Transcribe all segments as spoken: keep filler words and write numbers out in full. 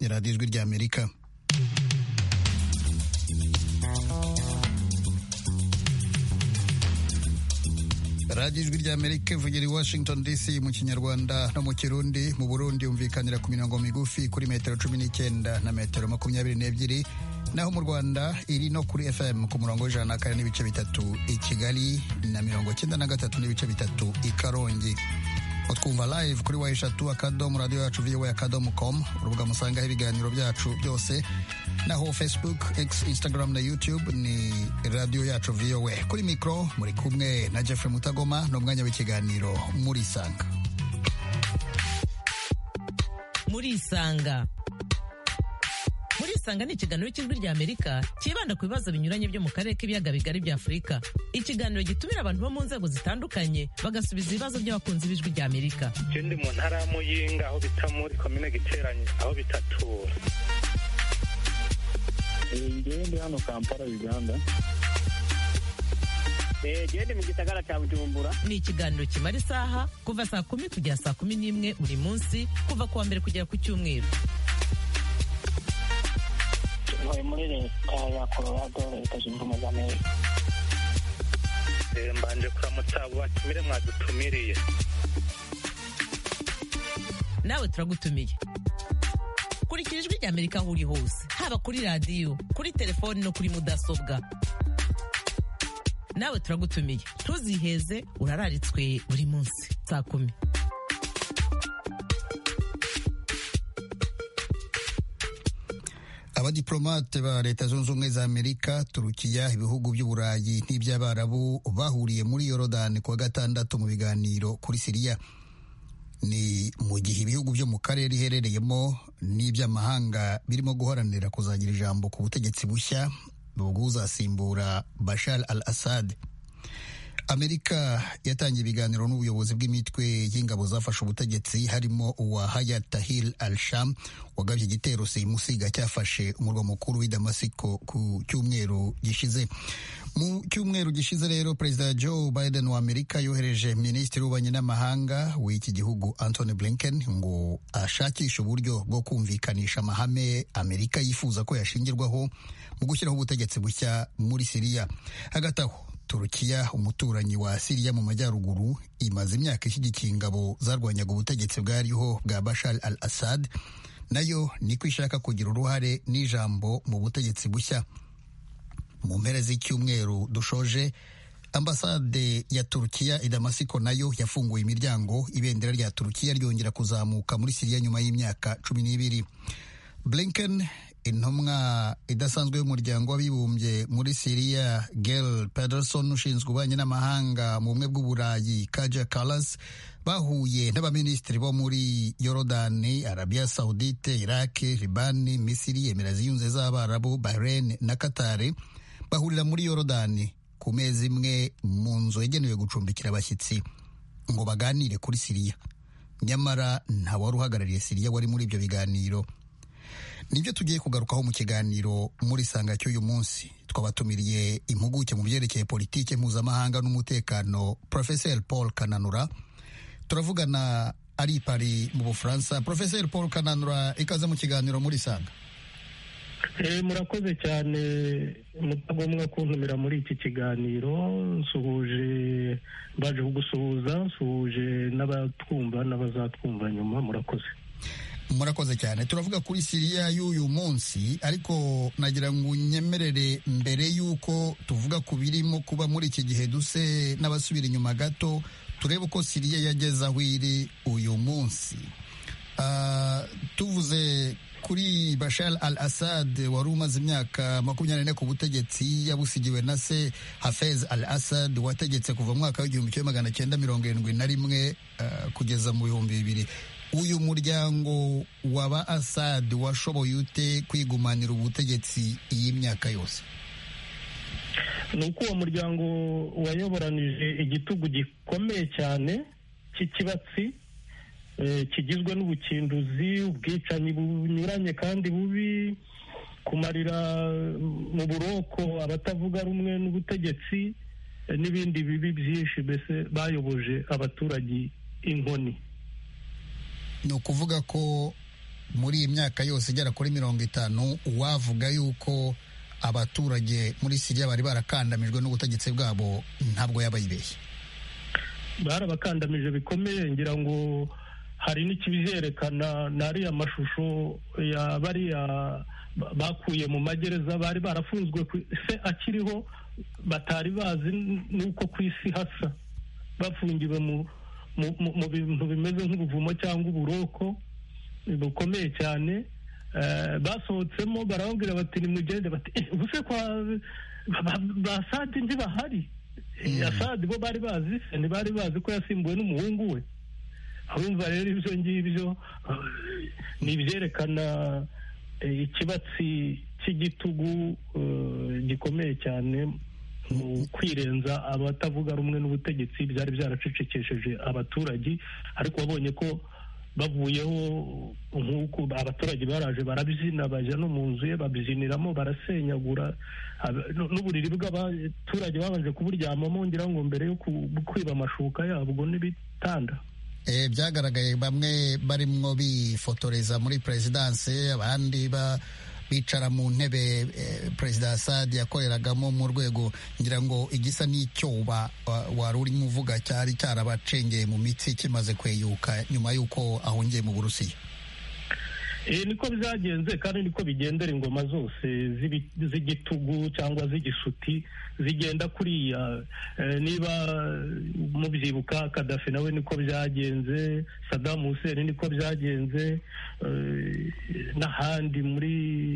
ya radiyo ijwi ry'Amerika. radiyo ijwi ry'Amerika ivugira i Washington D C mu Kinyarwanda no mu Kirundi. Mu Burundi yumvikanira ku mirongo migufi kuri metero cumi n'icyenda na metero makumyabiri n'ebyiri, naho mu Rwanda iri no kuri F M ku murongo w'ijana na kane n'ibice bitatu i Kigali na mirongo cyenda na gatatu n'ibice bitatu i Karongi. Utwumva live kuri wa eshatu akadomo radio yacu voa akadomo com, urubuga musangaho ibiganiro byacu byose, naho Facebook, X, Instagram na YouTube ni radio yacu V O A. Kuri mikro muri kumwe na Jeffrey Mutagoma, no mwanya w'ikiganiro muri Sanga. Muri Sanga Muri Sanga ni ikiganiro cy'ijwi ry'Amerika kibanda ku bibazo binyuranye byo mu karere k'ibiyaga bigari bya Afurika. Ikiganiro gitumira abantu bo mu nzego zitandukanye bagasubiza ibibazo by'abakunzi b'ijwi ry'Amerika. Je ndi mu ntara ya Muyinga, aho bita muri komine Giteranye, aho bita Tura. Ngiye ndi hano Kampala, Uganda. Je ndi mu gisagara cya Bujumbura. Ni ikiganiro kimara isaha kuva saa kumi kugera saa kumi n'imwe buri munsi, kuva kuwa mbere kugera ku Cyumweru. Ntuye muri leta ya Colorado, leta zunze ubumwe za Amerika. Mbanje kuramutsa abo batumire mwadutumiriye. Nawe turagutumiye. Kurikira ijwi ry'Amerika aho uri hose, haba kuri radiyo, kuri telefoni no kuri mudasobwa. Nawe turagutumiye, ntuziheze, urararitswe buri munsi saa kumi. Abadiplomate ba Leta Zunze Ubumwe za Amerika, Turukiya, ibihugu by'Uburayi n'iby'Abarabu bahuriye muri Yorodani kuwa gatandatu mu biganiro kuri Siriya. Ni mu gihe ibihugu byo mu karere iherereyemo n'iby'amahanga birimo guharanira kuzagira ijambo ku butegetsi bushya buzasimbura Bashar al-Assad. Amerika yatangiye ibiganiro n'ubuyobozi bw'imitwe y'ingabo zafashe ubutegetsi, harimo uwa Hayat Tahrir al-Sham wagabye igitero simusiga cyafashe umurwa mukuru w'i Damasiko ku cyumweru gishize. Mu cyumweru gishize rero, Perezida Joe Biden wa Amerika yohereje Minisitiri w'Ububanyi n'Amahanga w'iki gihugu Antony Blinken ngo ashakishe uburyo bwo kumvikanisha amahame Amerika yifuza ko yashingirwaho mu gushyiraho ubutegetsi bushya muri Siriya. Hagati aho, Turukiya, umuturanyi wa Siriya mu majyaruguru, imaze imyaka ishyigikiye ingabo zarwanyaga ubutegetsi bwariho bwa Bashar al-Assad, nayo niko ishaka kugira uruhare n'ijambo mu butegetsi bushya. Mu mpera z'icyumweru dushoje, ambasade ya Turukiya i Damasiko nayo yafunguye imiryango, ibendera rya Turukiya ryongera kuzamuka muri Siriya nyuma y'imyaka cumi n'ibiri. Blinken, intumwa idasanzwe y'umuryango w'abibumbye muri Siriya, Gail Pederson, ushinzwe ububanyi n'amahanga mu bumwe bw'Uburayi, Kaja Kallas, bahuye n'abaminisitiri bo muri Yorodani, Arabia Saudite, Iraq, Libani, Misiri, Emirates Zunze z'Abarabu, Bahrain na Qatar. Bahurira muri Yorodani ku mezi imwe mu nzu yagenewe gucumbikira abashyitsi ngo baganire kuri Siriya. Nyamara nta wari uhagarariye Siriya wari muri ibyo biganiro. Nibyo tugiye kugarukaho mu kiganiro muri Sanga cy'uyu munsi. Twabatumiriye impuguke mu byerekeye politike mpuzamahanga n'umutekano, Professeur Paul Kananura. Turavugana ari Paris mu Bufaransa. Professeur Paul Kananura, ikaze mu kiganiro muri Sanga. Eh, murakoze cyane mutagomwa kuntumira muri iki kiganiro. Nsuhuje, baje kugusuhuza, nsuhuje n'abatwumva n'abazatwumva nyuma. Murakoze. Murakoze cyane. Turavuga kuri Siriya y'uyu munsi, ariko nagira ngo unyemerere mbere y'uko tuvuga ku birimo kuba muri iki gihe duse n'abasubira inyuma gato, turebe uko Siriya yageze aho iri uyu munsi. Uh, tuvuze kuri Bashar al-Assad wari umaze imyaka makumyabiri n'ine ku butegetsi, yabusigiwe na se Hafez al-Assad wategetse kuva mu mwaka w'igihumbi kimwe magana cyenda mirongo irindwi na rimwe uh, kugeza mu bihumbi bibiri. Uyu muryango waba Assad washoboye ute kwigumanira ubutegetsi iyi myaka yose? Nuko uwo muryango wayoboranije igitugu gikomeye cyane cy'ikibatsi, eh, kigizwe n'ubukinduzi, ubwicanyi bunyuranye kandi bubi, kumarira mu buroko abatavuga rumwe n'ubutegetsi, eh, n'ibindi bibi byinshi. Mbese bayoboje abaturage inkoni. Ni ukuvuga ko muri iyi myaka yose igera kuri mirongo itanu uwavuga yuko abaturage muri Siriya bari barakandamijwe n'ubutegetsi bwabo ntabwo yaba yibeshye. Barabakandamije bikomeye, ngira ngo hari n'ikibyerekana n'ariya mashusho ya bariya bakuye mu magereza bari barafunzwe se akiriho, batari bazi n'uko ku isi hasa, bafungiwe mu mu bintu bimeze nk'ubuvumo cyangwa uburoko bukomeye cyane. Basohotsemo barababwira bati nimugende, bati ubuse kwa ba Asadi ntibahari. Asadi bo bari bazi, ntibari bazi ko yasimbuwe n'umuhungu we. Urumva rero ibyo ngibyo ni ibyerekana ikibatsi cy'igitugu gikomeye cyane mu kwirenza abatavuga rumwe n'ubutegetsi byari byaracecekesheje abaturage, ariko wabonye ko bavuyeho nk'uko abaturage baraje barabyina, bajya no mu nzu ye babyiniramo, barasenyagura n'uburiri bw'abaturage babanje kuburyamamo, ngira ngo mbere yo kwiba amashuka yabwo n'ibitanda. Byagaragaye bamwe barimwo bifotoreza muri perezidanse, abandi bicara mu ntebe Perezida Assad yakoreragamo mu rwego ngira ngo igisa n'icyoba wari urimo uvuga cyari cyarabacengeye mu mitsi kimaze kweyuka nyuma y'uko ahungiye mu Burusiya. Niko byagenze kandi niko bigendera ingoma zose z'igitugu cyangwa z'igisuti zigenda kuriya. Niba mubyibuka Gaddafi nawe niko byagenze, Saddam Hussein niko byagenze, n'ahandi muri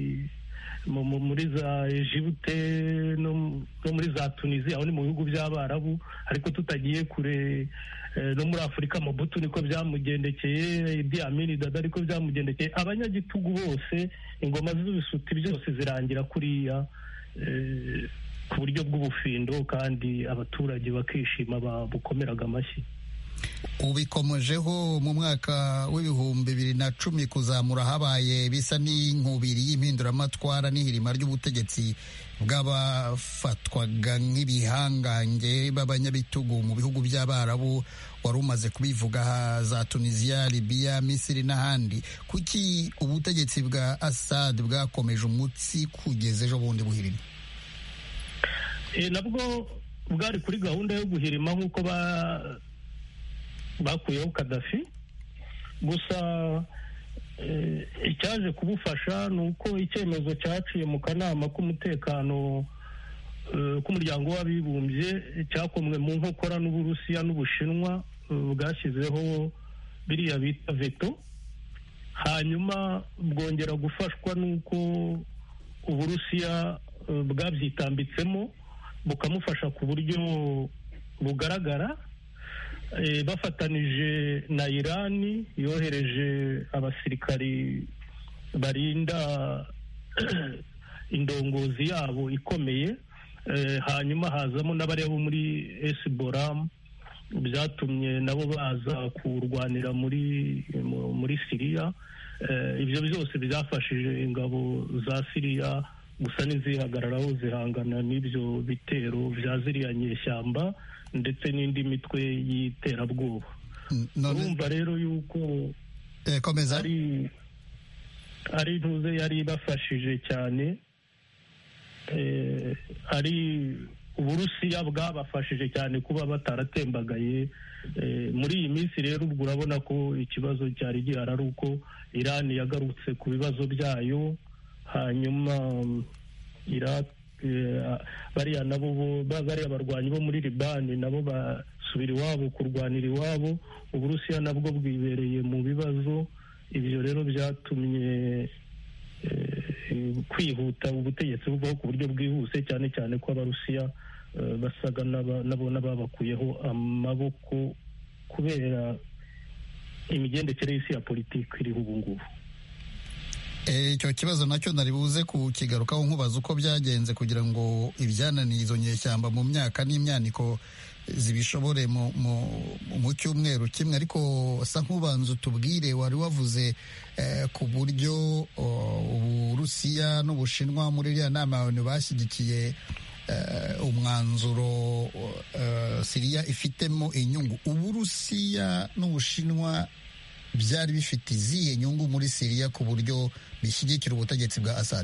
muri za Egypte no muri za Tunisia, aho ni mu bihugu by'Abarabu, ariko tutagiye kure no muri Afurika Mobutu niko byamugendekeye, Idi Amin Dada ariko byamugendekeye. Abanyagitugu bose ingoma z'ibisuti byose zirangira kuriya ku buryo bw'ubufindo, kandi abaturage bakishima babukomeraga amashyi. Ubikomojeho mu mwaka w'ibihumbi bibiri na cumi kuzamura habaye bisa n'inkubiri y'impinduramatwara n'ihirima ry'ubutegetsi bw'abafatwaga nk'ibihangange b'abanyabitugu mu bihugu by'Abarabu. Wari umaze kubivuga za Tunisia, Libya, Misiri n'ahandi. Kuki ubutegetsi bwa Assad bwakomeje umutsi kugeza ejo bundi buhirima? E, nabwo bwari kuri gahunda yo guhirima nk'uko ba bakuyeho Gaddafi, gusa icyaje kubufasha ni uko icyemezo cyaciye mu kanama k'umutekano k'umuryango w'abibumbye cyakomwe mu nkokora n'Uburusiya n'Ubushinwa, bwashyizeho biriya bita veto, hanyuma bwongera gufashwa n'uko Uburusiya bwabyitambitsemo bukamufasha ku buryo bugaragara. E, bafatanije na Irani yohereje abasirikari barinda indongozi yabo ikomeye, e, hanyuma hazamo n'abari bo muri Hezbollah, byatumye nabo baza kurwanira muri muri Siriya. E, ibyo byose byafashije ingabo za Siriya gusa n'izihagararaho zihangana n'ibyo bitero bya ziriya nyeshyamba ndetse n'indi mitwe y'iterabwoba. Urumva rero yuko ari ari ntuze yari ibafashije cyane, ari Uburusiya bwabafashije cyane kuba bataratembagaye muri iyi minsi. Rero ubwo urabona ko ikibazo cyari gihari ari uko Irani yagarutse ku bibazo byayo, hanyuma Iraq bariya nabo bariya barwanyi bo muri Libani nabo basubira iwabo kurwanira iwabo. Uburusiya nabwo bwibereye mu bibazo. Ibyo rero byatumye kwihuta ubutegetsi buvaho ku buryo bwihuse, cyane cyane ko Abarusiya basaga nabo n'ababakuyeho amaboko kubera imigendekere y'isi ya politiki iriho ubu ngubu. Icyo kibazo nacyo nari buze kukigarukaho nkubaza uko byagenze kugira ngo ibyananiye izo nyeshyamba mu myaka n'imyaniko zibishobore mu cyumweru kimwe, ariko asa nk'ubanza utubwire, wari wavuze ku buryo Uburusiya n'Ubushinwa muri iriya nama abantu bashyigikiye umwanzuro Siriya ifitemo inyungu. Uburusiya n'Ubushinwa byari bifite izihe nyungu muri Syria ku buryo bishyigikira ubutegetsi bwa Assad?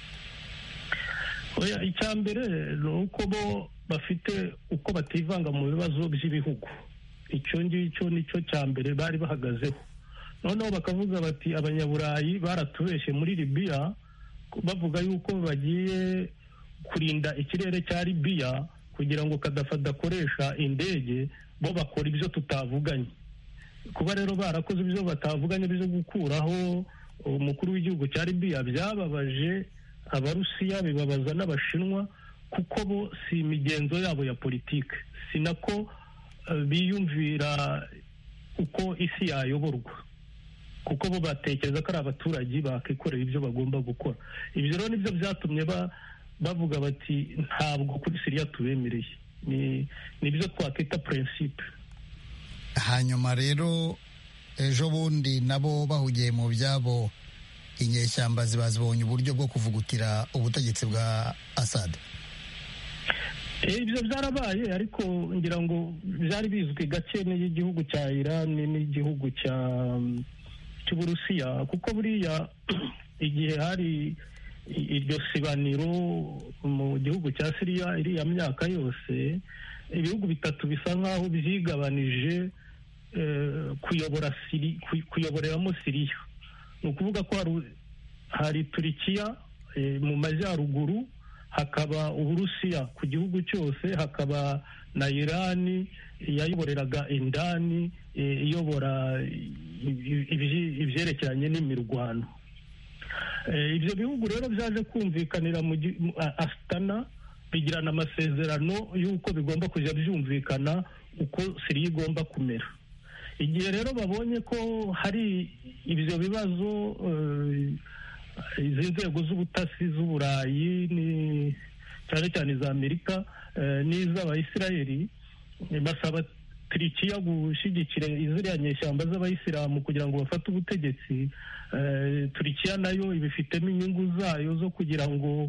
oya icya mbere ni uko bo bafite uko bativanga mu bibazo by'ibihugu. Icyo ngicyo nicyo cya mbere bari bahagazeho. Noneho bakavuga bati abanyaburayi baratubeshye muri Libya bavuga yuko bagiye kurinda ikirere cya Libya kugira ngo Gaddafi adakoresha indege, bo bakora ibyo tutavuganye. Kuba rero barakoze ibyo batavuganye byo gukuraho umukuru w'igihugu cya Libya byababaje Abarusiya, bibabaza n'Abashinwa, kuko bo si imigenzo yabo ya politike, sinako uh, biyumvira uko isi yayoborwa, kuko bo batekereza ko ari abaturage bakikorera ibyo bagomba gukora. Ibyo rero nibyo byatumye ba, bavuga bati ntabwo kuri Syria tubemereye. Ni nibyo twakita principe. Hanyuma rero ejo bundi nabo bahugiye mu byabo, inyeshyamba zibazibonye uburyo bwo kuvugutira ubutegetsi bwa Assad. Ibyo byarabaye, ariko ngira ngo byari bizwi gake n'igihugu cya Iran n'igihugu cya cy'Uburusiya, kuko buriya igihe hari iryo sibaniro mu gihugu cya Syria iriya myaka yose, ibihugu bitatu bisa nk'aho byigabanije kuyobora Syria, kuyoboreramo Syria. Ni ukuvuga ko hari, hari Turikiya e, mu majyaruguru, hakaba Uburusiya ku gihugu cyose, hakaba na Irani yayoboreraga indani e, iyobora ibyerekeranye n'imirwano. E, ibyo bihugu rero byaje kumvikanira mu Astana, bigirana amasezerano y'uko bigomba kujya byumvikana uko Syria igomba kumera. Igihe rero babonye ko hari ibyo bibazo, izi nzego z'ubutasi z'Uburayi ni cyane cyane za Amerika n'iz'Abayisiraheli, basaba Turikiya gushyigikira iziriya nyeshyamba z'Abayisilamu kugira ngo bafate ubutegetsi. Turikiya nayo ibifitemo inyungu zayo zo kugira ngo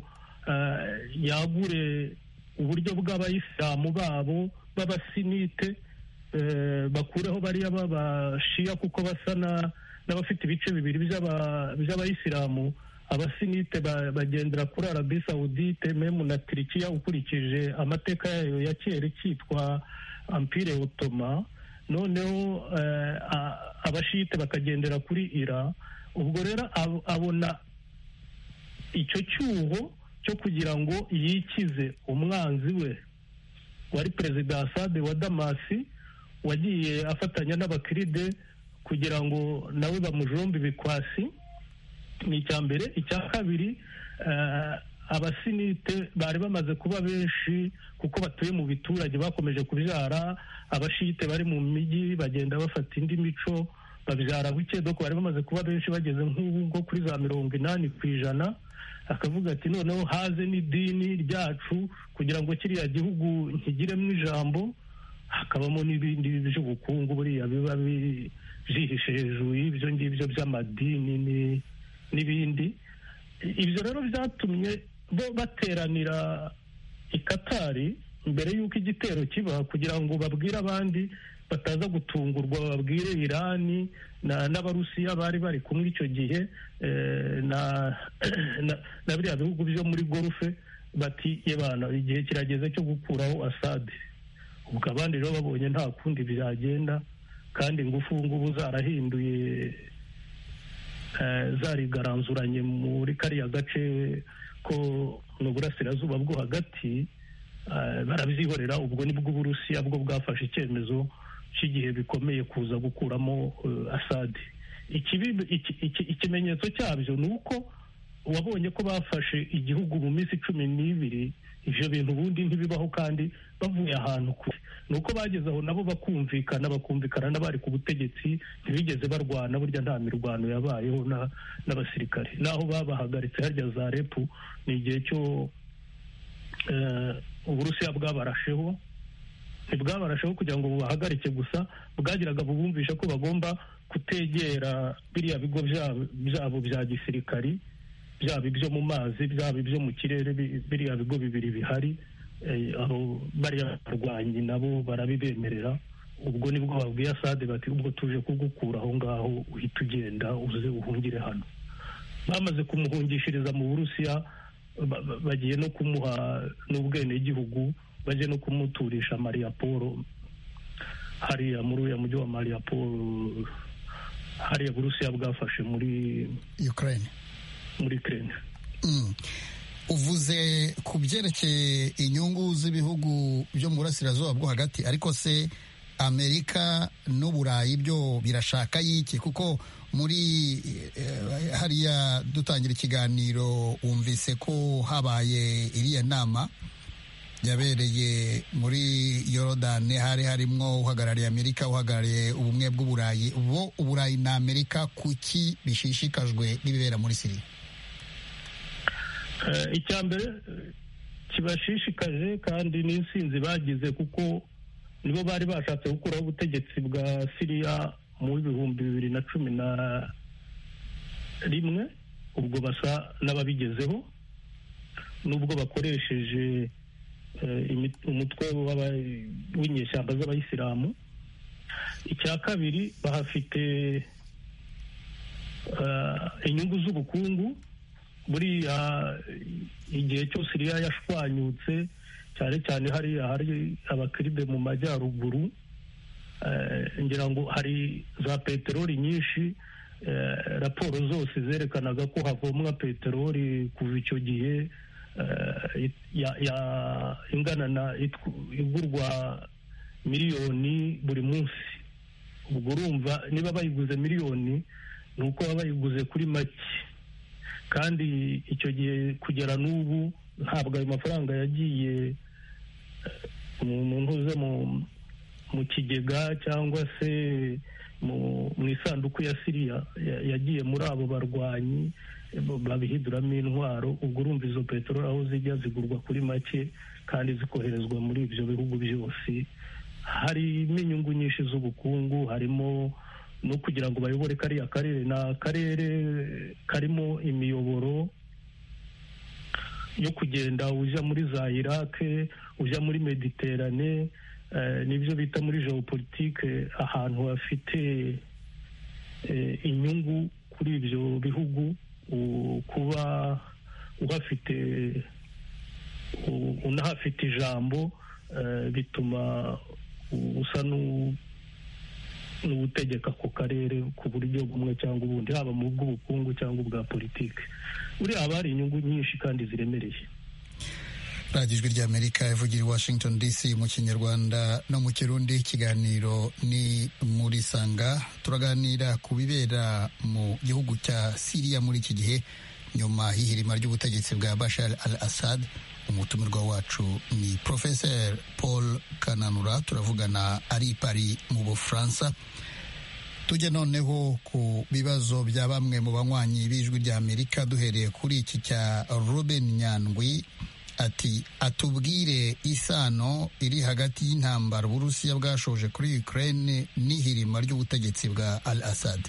yagure uburyo bw'Abayisilamu babo b'Abasinite, bakureho bariya b'Abashiya kuko basa n'abafite ibice bibiri by'Abayisilamu. Abasinite bagendera kuri Arabie Saoudite, memu na Turikiya ukurikije amateka yayo ya kera cyitwa Empire Ottoman. Noneho Abashite bakagendera kuri Iran. Ubwo rero abona icyo cyuho cyo kugira ngo yikize umwanzi we wari Perezida Assad wa Damasi, wagiye afatanya n'Abakiride kugira ngo nawe bamujombe ibikwasi. Ni icya mbere. Icya kabiri, uh, Abasinite bari bamaze kuba benshi kuko batuye mu biturage, bakomeje kubyara. Abashite bari mu mijyi bagenda bafata indi mico, babyara buke, doko bari bamaze kuba benshi, bageze nk'ubwo kuri za mirongo inani ku ijana. Akavuga ati noneho haze n'idini ryacu kugira ngo kiriya gihugu nkigiremo ijambo, hakabamo n'ibindi by'ubukungu buriya biba byihishe hejuru y'ibyo ngibyo by'amadini n'ibindi. Ibyo rero byatumye bo bateranira i Katari mbere y'uko igitero kiba, kugira ngo babwire abandi bataza gutungurwa, babwire Irani n'Abarusiya bari bari kumwe icyo gihe, na na biriya bihugu byo muri Golfe, bati yebana igihe kirageze cyo gukuraho Assad. Ubwo abandi rero babonye nta kundi byagenda, kandi ingufu ngubu zarahinduye, zarigaranzuranye muri kariya gace ko mu burasirazuba bwo hagati, barabyihorera. Ubwo nibwo Uburusiya bwo bwafashe icyemezo cy'igihe bikomeye kuza gukuramo Assad. Ikimenyetso cyabyo ni uko wabonye ko bafashe igihugu mu minsi cumi n'ibiri. Ibyo bintu ubundi ntibibaho, kandi bavuye ahantu kure. Ni uko bageze aho nabo bakumvikana bakumvikana n'abari ku butegetsi, ntibigeze barwana. Burya nta mirwano yabayeho n'abasirikare, naho babahagaritse harya za repu ni igihe cyo Uburusiya bwabarasheho. Ntibwabarasheho kugira ngo bubahagarike gusa, bwagiraga bubumvisha ko bagomba kutegera biriya bigo byabo bya gisirikari, byaba ibyo mu mazi, byaba ibyo mu kirere. Biriya bigo bibiri bihari, aho bariya barwanyi nabo barabibemerera. ubwo nibwo babwiye Assad bati ubwo tuje kugukura aho ngaho uhita ugenda uze uhungire hano. Bamaze kumuhungishiriza mu Burusiya bagiye no kumuha n'ubwenegihugu, baje no kumuturisha Mariupol hariya muri uyu mujyi wa Mariupol hariya Burusiya bwafashe muri Ukraine muri Ukraine. Mm. Uvuze ku byerekeye inyungu z'ibihugu byo mu burasirazuba bwo hagati, ariko se Amerika n'Uburayi byo birashaka yiki? Kuko muri eh, hariya dutangira ikiganiro wumvise ko habaye iriya nama yabereye muri Yorodani, hari harimo uhagarariye Amerika, uhagarariye ubumwe bw'Uburayi. Bo Uburayi na Amerika kuki bishishikajwe n'ibibera muri Syria? Uh, icya mbere kibashishikaje kandi n'insinzi bagize, kuko nibo bari bashatse gukuraho ubutegetsi bwa Syria mu bihumbi bibiri na cumi na rimwe, ubwo basa n'ababigezeho nubwo bakoresheje uh, umutwe w'inyeshyamba z'abayisilamu. Icya kabiri bahafite uh, inyungu z'ubukungu. Buriya igihe cyose Syria yashwanyutse, cyane cyane hariya hari abakiribe mu majyaruguru, ngira ngo hari za peteroli nyinshi. Raporo zose zerekanaga ko havomwa peteroli kuva icyo gihe ingana na igurwa miliyoni buri munsi. Ubwo urumva niba bayiguze miliyoni ni uko baba bayiguze kuri make, kandi icyo gihe kugera n'ubu ntabwo ayo mafaranga yagiye mu ntuze mu kigega cyangwa se mu isanduku ya Syria, yagiye muri abo barwanyi babihiduramo intwaro. Ubwo urumva izo peteroli aho zijya zigurwa kuri make kandi zikoherezwa muri ibyo bihugu byose. Harimo inyungu nyinshi z'ubukungu, harimo no kugira ngo bayobore kariya karere. Ni akarere karimo imiyoboro yo kugenda ujya muri za Iraq, ujya muri Mediterane, eh, nibyo bita muri geopolitique ahantu hafite eh, inyungu kuri ibyo bihugu. Kuba uhafite unahafite ijambo eh, bituma usa n'u n'ubutegeka ku karere ku buryo bumwe cyangwa ubundi, haba mu bw'ubukungu cyangwa ubwa politiki. Uri haba hari inyungu nyinshi kandi ziremereye. radiyo ijwi ry'Amerika ivugira i Washington D C mu Kinyarwanda no mu Kirundi. Ikiganiro ni muri Sanga, turaganira ku bibera mu gihugu cya Syria muri iki gihe nyuma y'ihirima ry'ubutegetsi bwa Bashar al-Assad. Umutumirwa wacu ni Professor Paul Kananura, turavugana ari Paris mu Bufaransa. Tujye noneho ku bibazo bya bamwe mu banywanyi b'ijwi ry'Amerika, duhereye kuri iki cya Ruben Nyandwi. Ati atubwire isano iri hagati y'intambara Uburusiya bwashoje kuri Ukraine n'ihirima ry'ubutegetsi bwa al-Assad.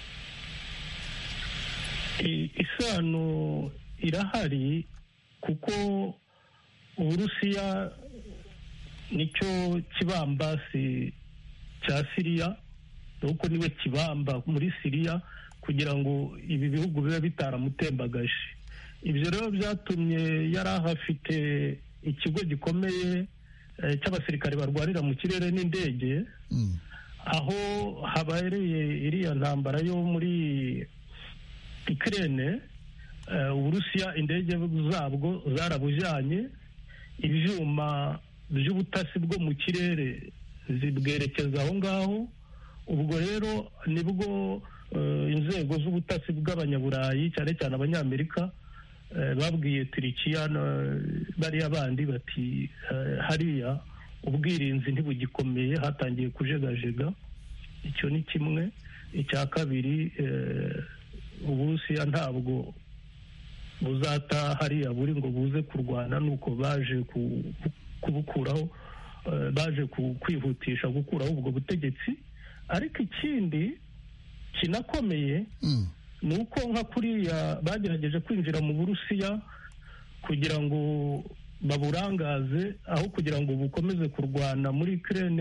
Isano irahari kuko Uburusiya nicyo kibambasi cya Syria, nuko niwe kibamba muri Syria kugira ngo ibi bihugu bibe bitaramutembagaje. Ibyo rero byatumye yari ahafite ikigo gikomeye cy'abasirikare barwanira mu kirere n'indege, mm. aho habereye iriya ntambara yo muri Ukraine. Uh, Uburusiya indege zabwo zarabujyanye, ibyuma by'ubutasi bwo mu kirere zibwerekeza aho ngaho. Ubwo rero nibwo uh, inzego z'ubutasi bw'abanyaburayi cyane cyane abanyamerika uh, babwiye Turikiya bariya bandi bati uh, hariya ubwirinzi ntibugikomeye, hatangiye kujegajega. Icyo ni kimwe. Icya kabiri, uh, Uburusiya ntabwo buzata hariya buri ngo buze kurwana, nuko baje kubukuraho, baje kwihutisha gukuraho ubwo butegetsi. Ariko ikindi kinakomeye mm. ni uko nka kuriya bagerageje kwinjira mu Burusiya kugira ngo baburangaze, aho kugira ngo bukomeze kurwana muri Ukraine,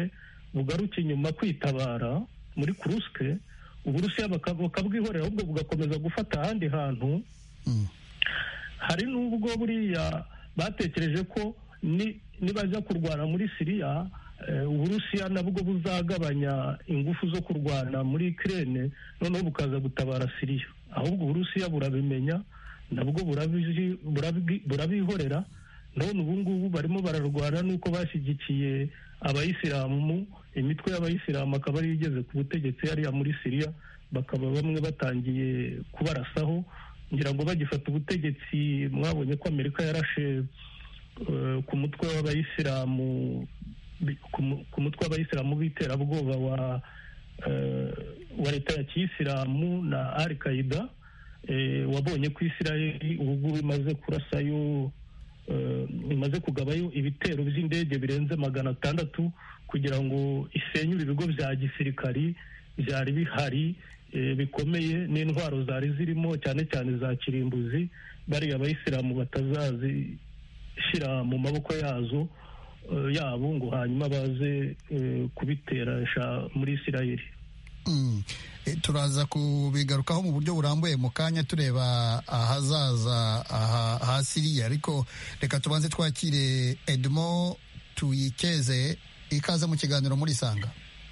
bugaruke inyuma kwitabara muri Kursk, Uburusiya bakabwihorera ahubwo bugakomeza gufata ahandi hantu. Hari n'ubwo buriya batekereje ko nibajya kurwana muri Syria, Uburusiya nabwo buzagabanya ingufu zo kurwana muri Ukraine, noneho bukaza gutabara Syria. Ahubwo Uburusiya burabimenya, nabwo burabihorera, none ubu ngubu barimo bararwana nuko bashyigikiye abayisilamu, imitwe y'abayisilamu akaba ari igeze ku butegetsi hariya muri Syria, bakaba bamwe batangiye kubarasaho, ngira ngo bagifata ubutegetsi. Mwabonye ko Amerika yarashe ku mutwe w'abayisilamu ku mutwe w'abayisilamu b'iterabwoba wa wa leta ya kiyisilamu na Al Qaeda, wabonye ko Isirayeli ubu imaze kurasayo imaze kugabayo ibitero by'indege birenze magana atandatu kugira ngo isenyure ibigo bya gisirikari byari bihari bikomeye, n'intwaro zari zirimo cyane cyane za kirimbuzi, bariya abayisilamu batazazishyira mu maboko yazo yabo ngo hanyuma baze kubiteresha muri Isirayeli. Turaza kubigarukaho mu buryo burambuye mu kanya tureba ahazaza ha Syria, ariko reka tubanze twakire Edmond Tuyikeze, ikaze mu kiganiro muri Sanga.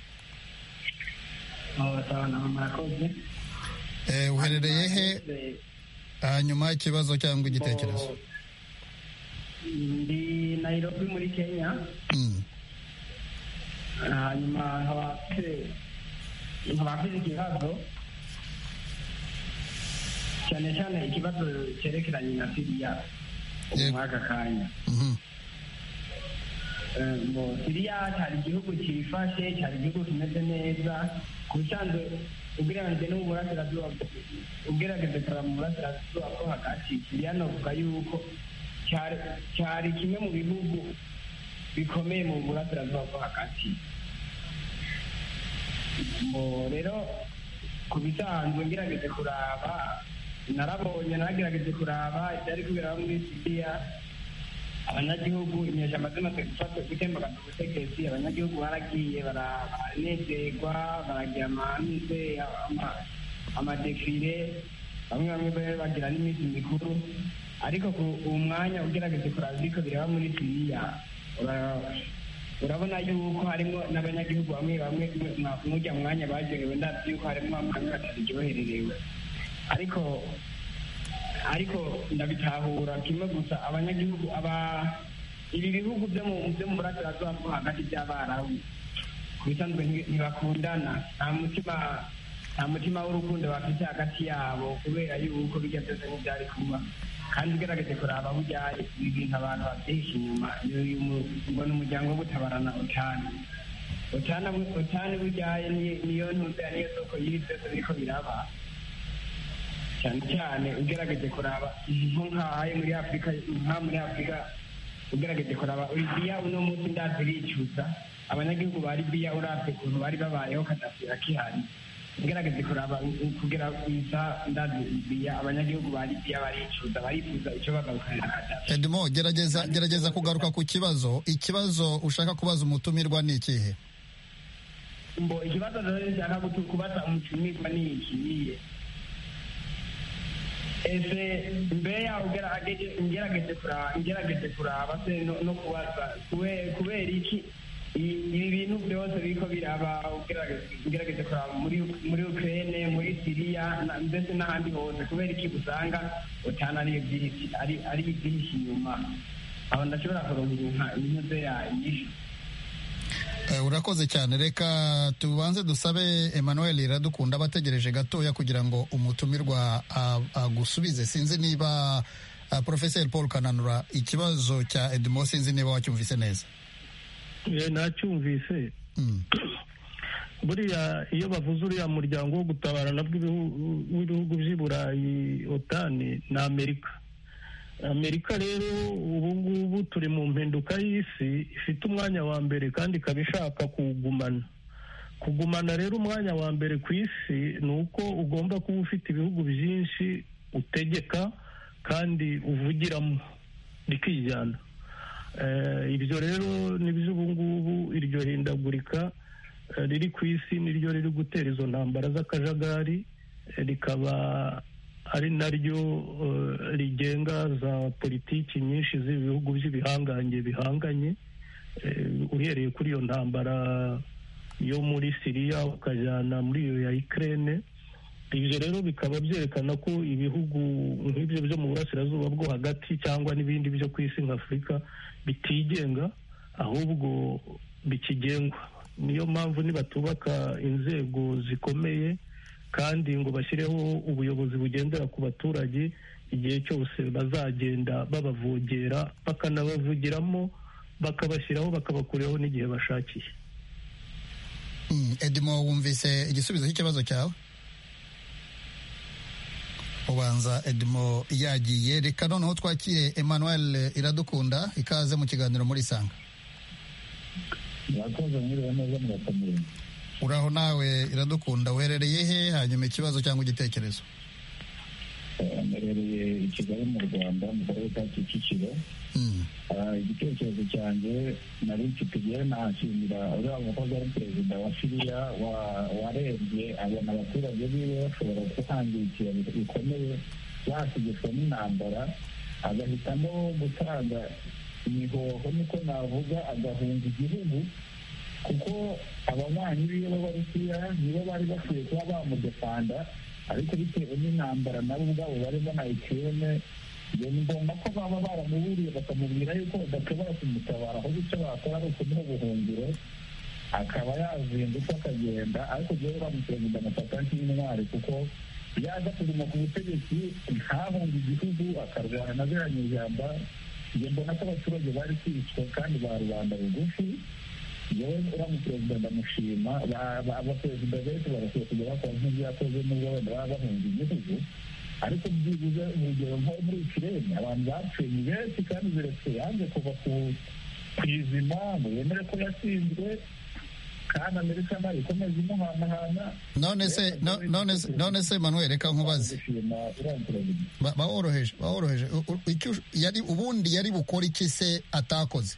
Eh, uherereye he? Hanyuma ikibazo cyangwa igitekerezo? Ndi Nairobi muri Kenya. Hanyuma habafite habafite ikibazo cyane cyane ikibazo cyerekeranye na Syria mu aka kanya. Mo Syria cyari igihugu cyifashe, cyari igihugu kimeze neza, kusanzwe ugereranyije n'uburasirazuba ugerageze kora mu burasirazuba bwo hagati. Syria novuga yuko cyari cyari kimwe mu bihugu bikomeye mu burasirazuba bwo hagati. Mo rero ku bisanzwe ngerageze kuraba, narabonye nagerageje kuraba ibyari kubera muri Syria, abanyagihugu inyeshyamba zimaze gufata gutembagaza ubutegetsi, abanyagihugu baragiye baranezerwa, baragira amanze amadefire, bamwe bamwe bagira n'iminsi mikuru. Ariko uwo mwanya ugerageze kuraba ibiko bireba muri Syria, urabona yuko harimo n'abanyagihugu bamwe bamwe mw'ujya mwanya baryohewe, ndazi yuko harimo bamwe bataryohererewe. Ariko ariko ndabitahura kimwe gusa, abanyagihugu aba ibi bihugu byo mu byo mu burasirazuba bwo hagati by'Abarabu ku bisanzwe ntibakundana, nta mutima nta mutima w'urukundo bafite hagati yabo, kubera yuko bijya byose ntibyari kuba. Kandi ugerageze kuraba aho ujyaye ibi bintu abantu babyihishe inyuma, ngo ni umuryango wo gutabarana utani utana utani ujyaye niyo ntuze niyo soko y'ibi byose biriko biraba. Cyane cyane ugerageze kuraba nko nk'ahaye muri Afurika, nka muri Afurika ugerageze kuraba Libya uno munsi ndazi ricuza, abanyagihugu ba Libya urabye ukuntu bari babayeho Gaddafi akihari. Ugerageze kuraba kugera kwisa ndazi Libya abanyagihugu ba Libya baricuza, barifuza icyo bagarukanira Gaddafi. Edmond, gerageza gerageza kugaruka ku kibazo ikibazo ushaka kubaza umutumirwa ni ikihe? Mbo ikibazo rero nshaka kubaza umutumirwa ni ikiye. Ese mbere yaho ngerageze kuraba ngerageze kuraba se no kubaza kubera iki ibi bintu byose biriko biraba, ugerageze kuraba muri muri Ukraine, muri Syria ndetse n'ahandi hose, kubera iki usanga utana ari ibyinshi ari ari ibyinshi inyuma. Aho ndashobora kuronka intuze yanyisha. Urakoze cyane, reka tubanze dusabe Emmanuel Iradukunda abategereje gatoya kugira ngo umutumirwa agusubize. Sinzi niba Professor Paul Kananura ikibazo cya Edmond sinzi niba wacyumvise neza. Eh, nacyumvise. Buriya iyo bavuze uriya muryango wo gutabarana bw'ibihugu by'i Burayi OTAN na Amerika. Amerika rero ubu ngubu turi mu mpinduka y'isi, ifite umwanya wa mbere kandi ikaba ishaka kuwugumana. Kugumana rero umwanya wa mbere ku isi ni uko ugomba kuba ufite ibihugu byinshi utegeka kandi uvugiramo rikijyana. Ibyo rero nibyo ubu ngubu iryo hindagurika riri ku isi niryo riri gutera izo ntambara z'akajagari, rikaba ari naryo rigenga za politiki nyinshi z'ibihugu by'ibihangange bihanganye, uhereye kuri iyo ntambara yo muri Siriya ukajyana muri iyo ya Ukraine. Ibyo rero bikaba byerekana ko ibihugu nk'ibyo byo mu burasirazuba bwo hagati cyangwa n'ibindi byo ku isi nka Afurika bitigenga, ahubwo bikigengwa. Niyo mpamvu nibatubaka inzego zikomeye kandi ngo bashyireho ubuyobozi bugendera ku baturage, igihe cyose bazagenda babavogera bakanabavugiramo, bakabashyiraho bakabakuraho n'igihe bashakiye. Edmo, wumvise igisubizo cy'ikibazo cyawe? Ubanza Edmo yagiye. Reka noneho twakire Emmanuel Iradukunda, ikaze mu kiganiro muri Sanga. Murakoze, mwiriwe neza, murakomeye. Uraho nawe Iradukunda, uherereye he, hanyuma ikibazo cyangwa igitekerezo? Mperereye i Kigali mu Rwanda, mu karere ka Kicukiro. Igitekerezo cyanjye nari mfite igihe nashimira uriya mukozi ari perezida wa Siriya warebye abona abaturage biwe bashobora guhangikira bikomeye basigitswe n'intambara, agahitamo gutanga imihoho niko navuga, agahunga igihugu, kuko abanywanyi biwe b'Abarusiya nibo bari bakwiye kuba bamudefanda, ariko bitewe n'intambara nabo ubwabo barimo na Ukraine, iyo ni ngombwa ko baba baramuburiye bakamubwira yuko badashobora kumutabara, aho icyo bakora ari ukumuha ubuhungiro akaba yazindutse akagenda. Ariko rero uriya perezida amufata nk'intwari, kuko yaza kuguma ku butegetsi ntahunge igihugu akarwana na ziriya nyeshyamba. Njye mbona ko abaturage bari kwicwa kandi ba rubanda bugufi. yewe uriya perezida ndamushima, abaperezida benshi barakwiye kujya bakora nk'ibyo yakoze n'ubwo wenda baba bahunga igihugu, ariko byibuze urugero nko muri Ukraine abantu bapfuye ni benshi kandi ziretse yanze kuva ku izima ngo yemere ko yatsinzwe, kandi Amerika nayo ikomeza imuhanahana. None se none se none se Emmanuel, reka nkubaze, baworoheje baworoheje icyo yari ubundi yari bukora iki se atakoze?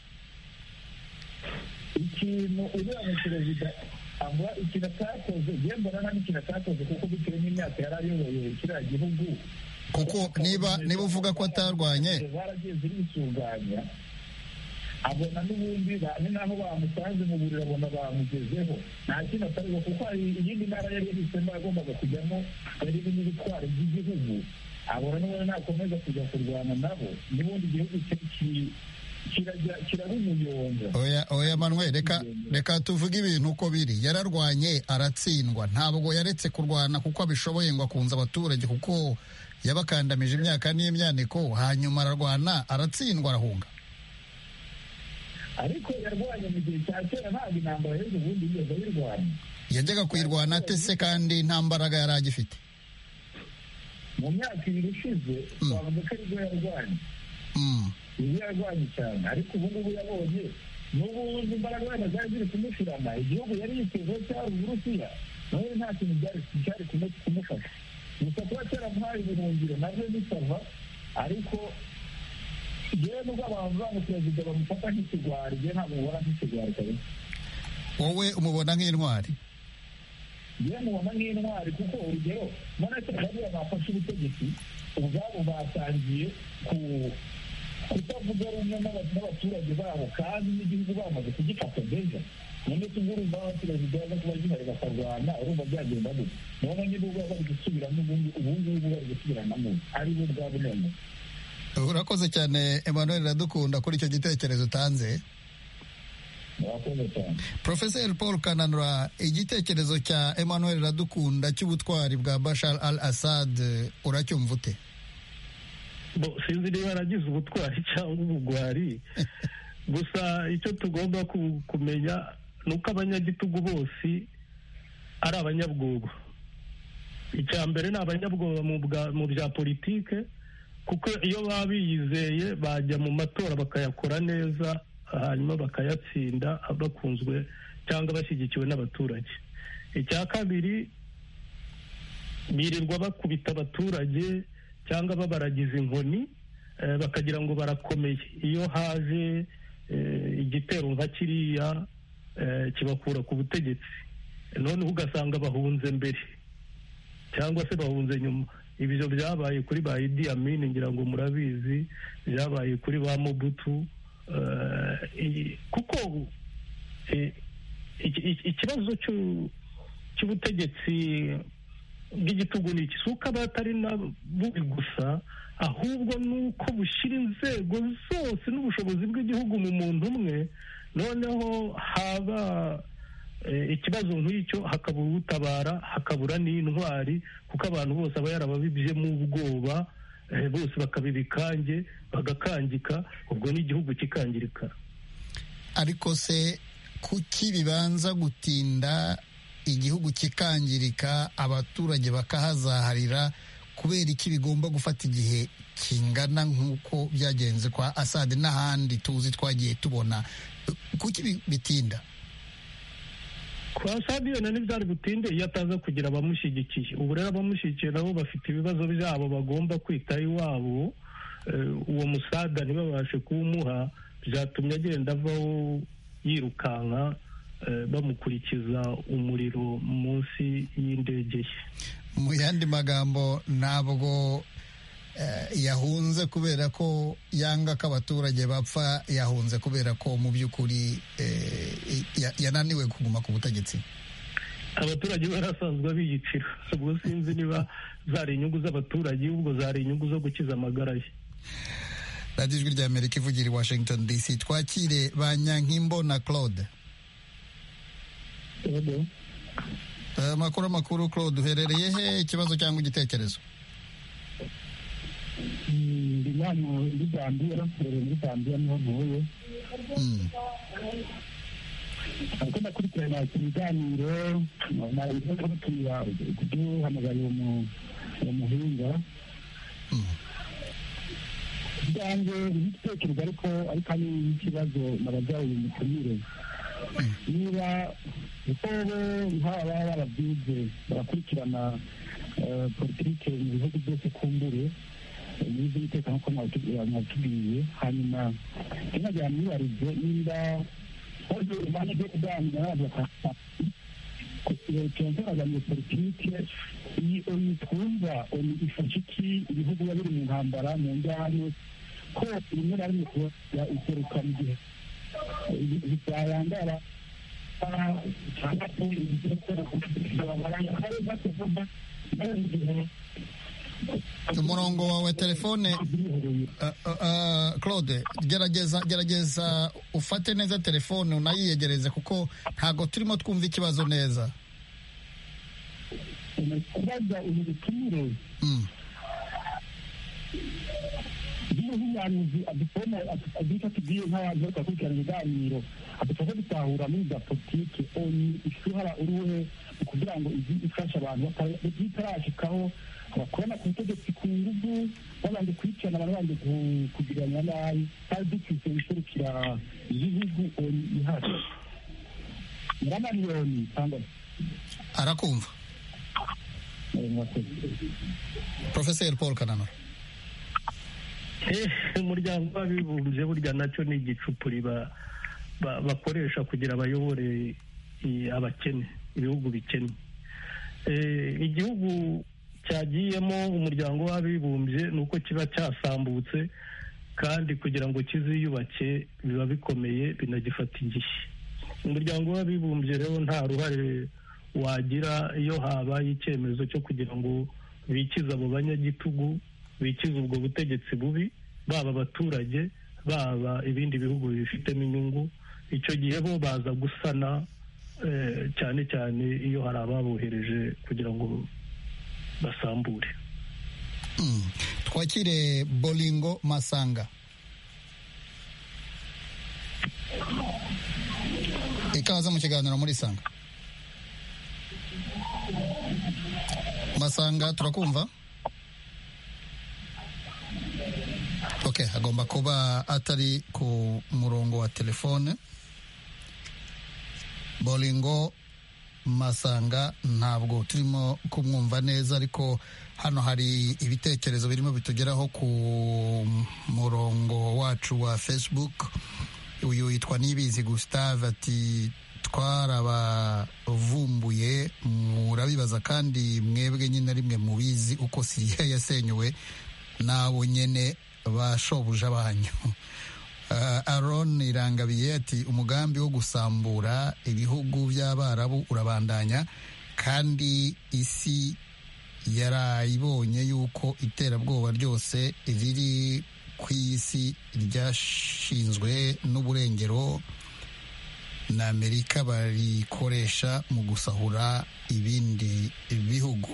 Ikintu uriya perezida avuga ikintu atakoze, njye mbona nta n'ikintu atakoze, kuko bitewe n'imyaka yari ayoboye kiriya gihugu, kuko niba niba uvuga ko atarwanye zaragiye zirisuganya, abona n'ubundi ni naho bamusanze mu buriro abona bamugezeho, nta kintu atariho, kuko hari iyindi ntara yari yahisemo yagombaga kujyamo yari irimo ibitwaro by'igihugu, abona n'ubundi nakomeza kujya kurwana nabo n'ubundi igihugu kiraba umuyonga. Oya oya Emmanuel, reka reka tuvuge ibintu uko biri. Yararwanye aratsindwa, ntabwo yaretse kurwana kuko abishoboye ngo akunze abaturage, kuko yabakandamije imyaka n'imyaniko, hanyuma ararwana aratsindwa arahunga. Ariko yarwanye mu gihe cya kera, ntabwo intambara y'ejo bundi yigeze ayirwanya. Yajyaga kuyirwana ate se kandi nta mbaraga yari agifite? Mu myaka ibiri ishize twavuga ko aribwo yarwanye, ibyo yarwanye cyane, ariko ubu ngubu yabonye n'ubundi imbaraga wenda zari ziri kumushirana, igihugu yari yitezeho cyari Uburusiya, nawe nta kintu cyari kumufasha, gusa kuba cyaramuhaye ubuhungiro nabyo bisava, ariko yewe nubwo abantu banga perezida bamufata nk'ikigwari, njye ntabwo mubona nk'ikigwari kabisa. Wowe umubona nk'intwari? Njye mubona nk'intwari, kuko urugero mbona ko bariya bafashe ubutegetsi ubwabo batangiye ku kutavuga rumwe n'abaturage babo, kandi n'igihugu bamaze kugifata deja. none tubwo urumva abaturage baza kuba gihari bakarwana, urumva byagenda gute? none niba bari gusubiramo ubungubu bari gusubiranamo ari bo ubwabo none. Urakoze cyane Emmanuel Iradukunda kuri icyo gitekerezo utanze. Professor Paul Kananura, igitekerezo cya Emmanuel Iradukunda cy'ubutwari bwa Bashar al-Assad uracyumva ute? Sinzi niba yaragize ubutwari cyangwa ubugwari, gusa icyo tugomba kumenya ni uko abanyagitugu bose ari abanyabwoba. Icya mbere ni abanyabwoba mu bya politike, kuko iyo baba biyizeye bajya mu matora bakayakora neza, hanyuma bakayatsinda bakunzwe cyangwa bashyigikiwe n'abaturage. Icya kabiri, birirwa bakubita abaturage cyangwa babaragiza inkoni, bakagira ngo barakomeye. Iyo haje igitero nka kiriya kibakura ku butegetsi, noneho ugasanga bahunze mbere cyangwa se bahunze nyuma. Ibyo byabaye kuri ba Idi Amin, ngira ngo murabizi, byabaye kuri ba Mobutu, kuko ikibazo cy'ubutegetsi bw'igitugu ni iki? Si uko aba atari na bubi gusa, ahubwo ni uko bushyira inzego zose n'ubushobozi bw'igihugu mu muntu umwe, noneho haba ikibazo nk'icyo hakabura utabara, hakabura n'intwari, kuko abantu bose aba yarababibyemo ubwoba, bose bakaba ibikange, bagakangika, ubwo n'igihugu kikangirika. Ariko se kuki bibanza gutinda igihugu kikangirika, abaturage bakahazaharira? Kubera iki bigomba gufata igihe kingana nk'uko byagenze kwa Assad n'ahandi tuzi twagiye tubona? Kuki bitinda? Kwa Assad yona ntibyari butinde iyo ataza kugira abamushyigikiye. Ubu rero abamushyigikiye nabo bafite ibibazo byabo bagomba kwitaho iwabo, uwo musada ntibabashe kuwumuha, byatumye agenda avaho yirukanka, bamukurikiza umuriro munsi y'indege ye. Mu yandi magambo, ntabwo yahunze kubera ko yanga ko abaturage bapfa, yahunze kubera ko mu by'ukuri yananiwe kuguma ku butegetsi. Abaturage barasanzwe biyicira, ubwo sinzi niba zari inyungu z'abaturage, ubwo zari inyungu zo gukiza amagara ye. radiyo ijwi ry'Amerika ivugira i Washington D C. Twakire ba Nyankimbo na Claude. Amakuru amakuru Claude, uherereye he? Ikibazo cyangwa igitekerezo? Ndi hano muri Zambia, muri Zambia niho ntuye. Ariko ndakurikirana ikiganiro, narabivuze ko tuya kuduhamagariye umuhinga. Byanjye ibitekerezo ariko ariko ari ikibazo nabazaho uyu mutumire. Niba uko nk'aba barabyize barakurikirana politike mu bihugu byose kumbure n'izo umutekano ko mwatubwiye, hanyuma nkagira mwibarize niba hoje imana byo kuganira n'abakaka kugira politike iyi oni twumva oni ifasha iki ibihugu biba biri mu ntambara mu njyane, ko rimwe na rimwe kuba iteruka mu gihe bitayandara umurongo wawe telefone. Claude, gerageza gerageza ufate neza telefone unayiyegereze, kuko ntago turimo twumva ikibazo neza. kubaza ubutumire y'umuhinyanyizi adufona adufata tugiye nk'abantu bari gukurikirana ibiganiro, adufasha gutahura muri za politike oni ishuhara uruhe kugira ngo izi ifasha abantu bitarashikaho bakubona ku butegetsi ku nguvu, babanje kwicana abantu banje kugirana nabi, kandi dufite ibiserukira igihugu oni ihari. Nyiramariyoni cyangwa arakumva Professor Paul Kananura. Umuryango w'abibumbye burya nacyo ni igicupuri bakoresha kugira abayobore abakene, ibihugu bikennye. Igihugu cyagiyemo umuryango w'abibumbye ni uko kiba cyasambutse, kandi kugira ngo kiziyubake biba bikomeye, binagifata igihe. Umuryango w'abibumbye rero nta ruhare wagira iyo habaye icyemezo cyo kugira ngo bikize abo banyagitugu, bikize ubwo butegetsi bubi, baba abaturage baba ibindi bihugu bifitemo inyungu. Icyo gihe bo baza gusana, cyane cyane iyo hari ababohereje kugira ngo basambure. Twakire Bolingo Masanga. Ikaza mu kiganiro muri Sanga. Masanga, turakumva? Okay, agomba kuba atari ku murongo wa telefone. Bolingo Masanga ntabwo turimo kumwumva neza, ariko hano hari ibitekerezo birimo bitugeraho ku murongo wacu wa Facebook. Uyu yitwa Nibizi Gustave ati twarabavumbuye murabibaza kandi mwebwe nyine rimwe mubizi uko Siriya yasenywe nabo nyene bashobuja banyu. Uh, Aaron Irangabiye ati umugambi wo gusambura ibihugu by'Abarabu urabandanya kandi isi yarayibonye yuko iterabwoba ryose riri ku isi ryashinzwe n'uburengero na Amerika barikoresha mu gusahura ibindi bihugu.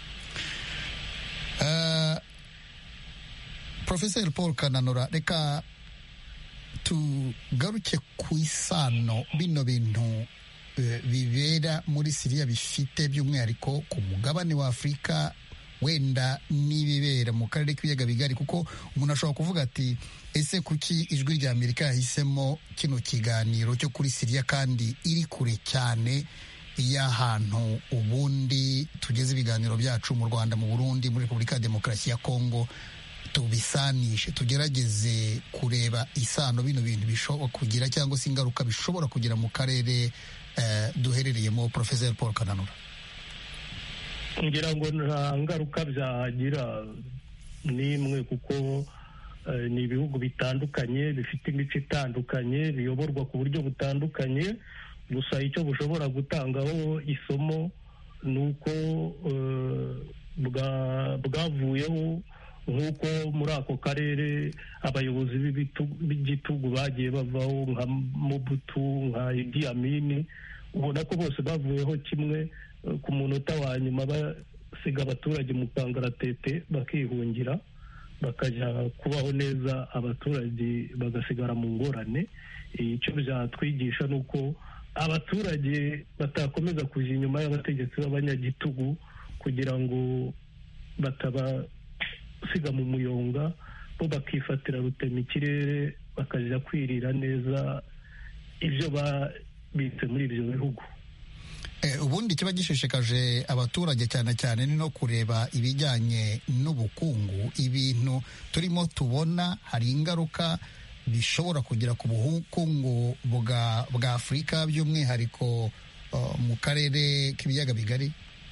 Uh, Professor Paul Kananura, reka tugaruke ku isano bino bintu uh, bibera muri Siriya bifite by'umwihariko ku mugabane wa Afurika wenda n'ibibera mu karere k'ibiyaga bigari, kuko umuntu ashobora kuvuga ati ese kuki ijwi rya Amerika yahisemo kino kiganiro cyo kuri Siriya kandi iri kure cyane y'ahantu ubundi tugeze ibiganiro byacu mu Rwanda, mu Burundi, muri Repubulika ya Demokarasi ya Kongo, tubisanishe tugerageze kureba isano bino bintu bishobora kugira cyangwa se ingaruka bishobora kugira mu karere eh, duherereyemo. Professor Paul Kananura, ngira ngo nta ngaruka byagira n'imwe kuko uh, ni ibihugu bitandukanye bifite imico itandukanye biyoborwa ku buryo butandukanye. Gusa icyo bushobora gutangaho isomo ni uko uh, bwavuyeho nk'uko muri ako karere abayobozi b'igitugu bagiye bavaho nka Mobutu, nka Idi Amin, ubona ko bose bavuyeho kimwe ku munota wa nyuma basiga abaturage mu kangaratete bakihungira bakajya kubaho neza, abaturage bagasigara mu ngorane. Icyo byatwigisha ni uko abaturage batakomeza kujya inyuma y'abategetsi b'abanyagitugu kugira ngo batabasiga mu muyonga, bo bakifatira rutema ikirere bakajya kwirira neza ibyo babitse muri ibyo bihugu. Ubundi kiba gishishikaje abaturage cyane cyane ni no kureba ibijyanye n'ubukungu. Ibintu turimo tubona hari ingaruka bishobora kugira ku bukungu bwa bwa Afurika by'umwihariko uh, mu karere k'ibiyaga bigari,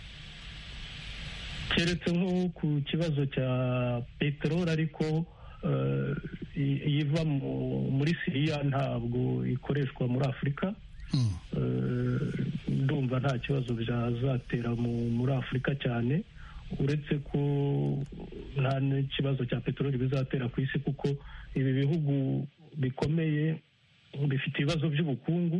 keretse nko ku kibazo cya peteroli, ariko uh, iva muri Siriya ntabwo ikoreshwa muri Afurika. Ndumva nta kibazo byazatera muri Afurika cyane, uretse ko nta n'ikibazo cya peteroli bizatera ku isi, kuko ibi bihugu bikomeye bifite ibibazo by'ubukungu,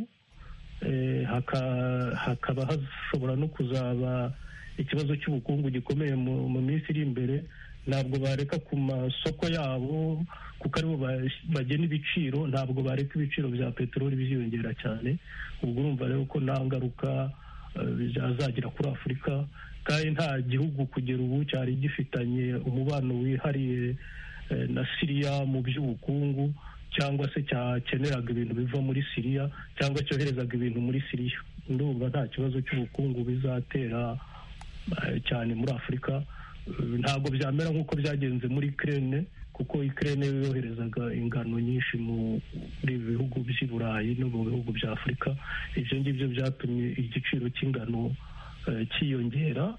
hakaba hashobora no kuzaba ikibazo cy'ubukungu gikomeye mu minsi iri imbere. Ntabwo bareka ku masoko yabo kuko aribo bagena ibiciro, ntabwo bareka ibiciro bya peteroli biziyongera cyane. Ubwo urumva rero ko nta ngaruka bizagira kuri Afurika, kandi nta gihugu kugera ubu cyari gifitanye umubano wihariye na Siriya mu by'ubukungu, cyangwa se cyakeneraga ibintu biva muri Siriya cyangwa cyoherezaga ibintu muri Siriya. Ndumva nta kibazo cy'ubukungu bizatera cyane muri Afurika. Ntabwo byamera nk'uko byagenze muri Ukraine, kuko Ukraine yoherezaga ingano nyinshi muri ibi bihugu by'i Burayi no mu bihugu bya Afurika. Ibyo ngibyo byatumye igiciro cy'ingano cyiyongera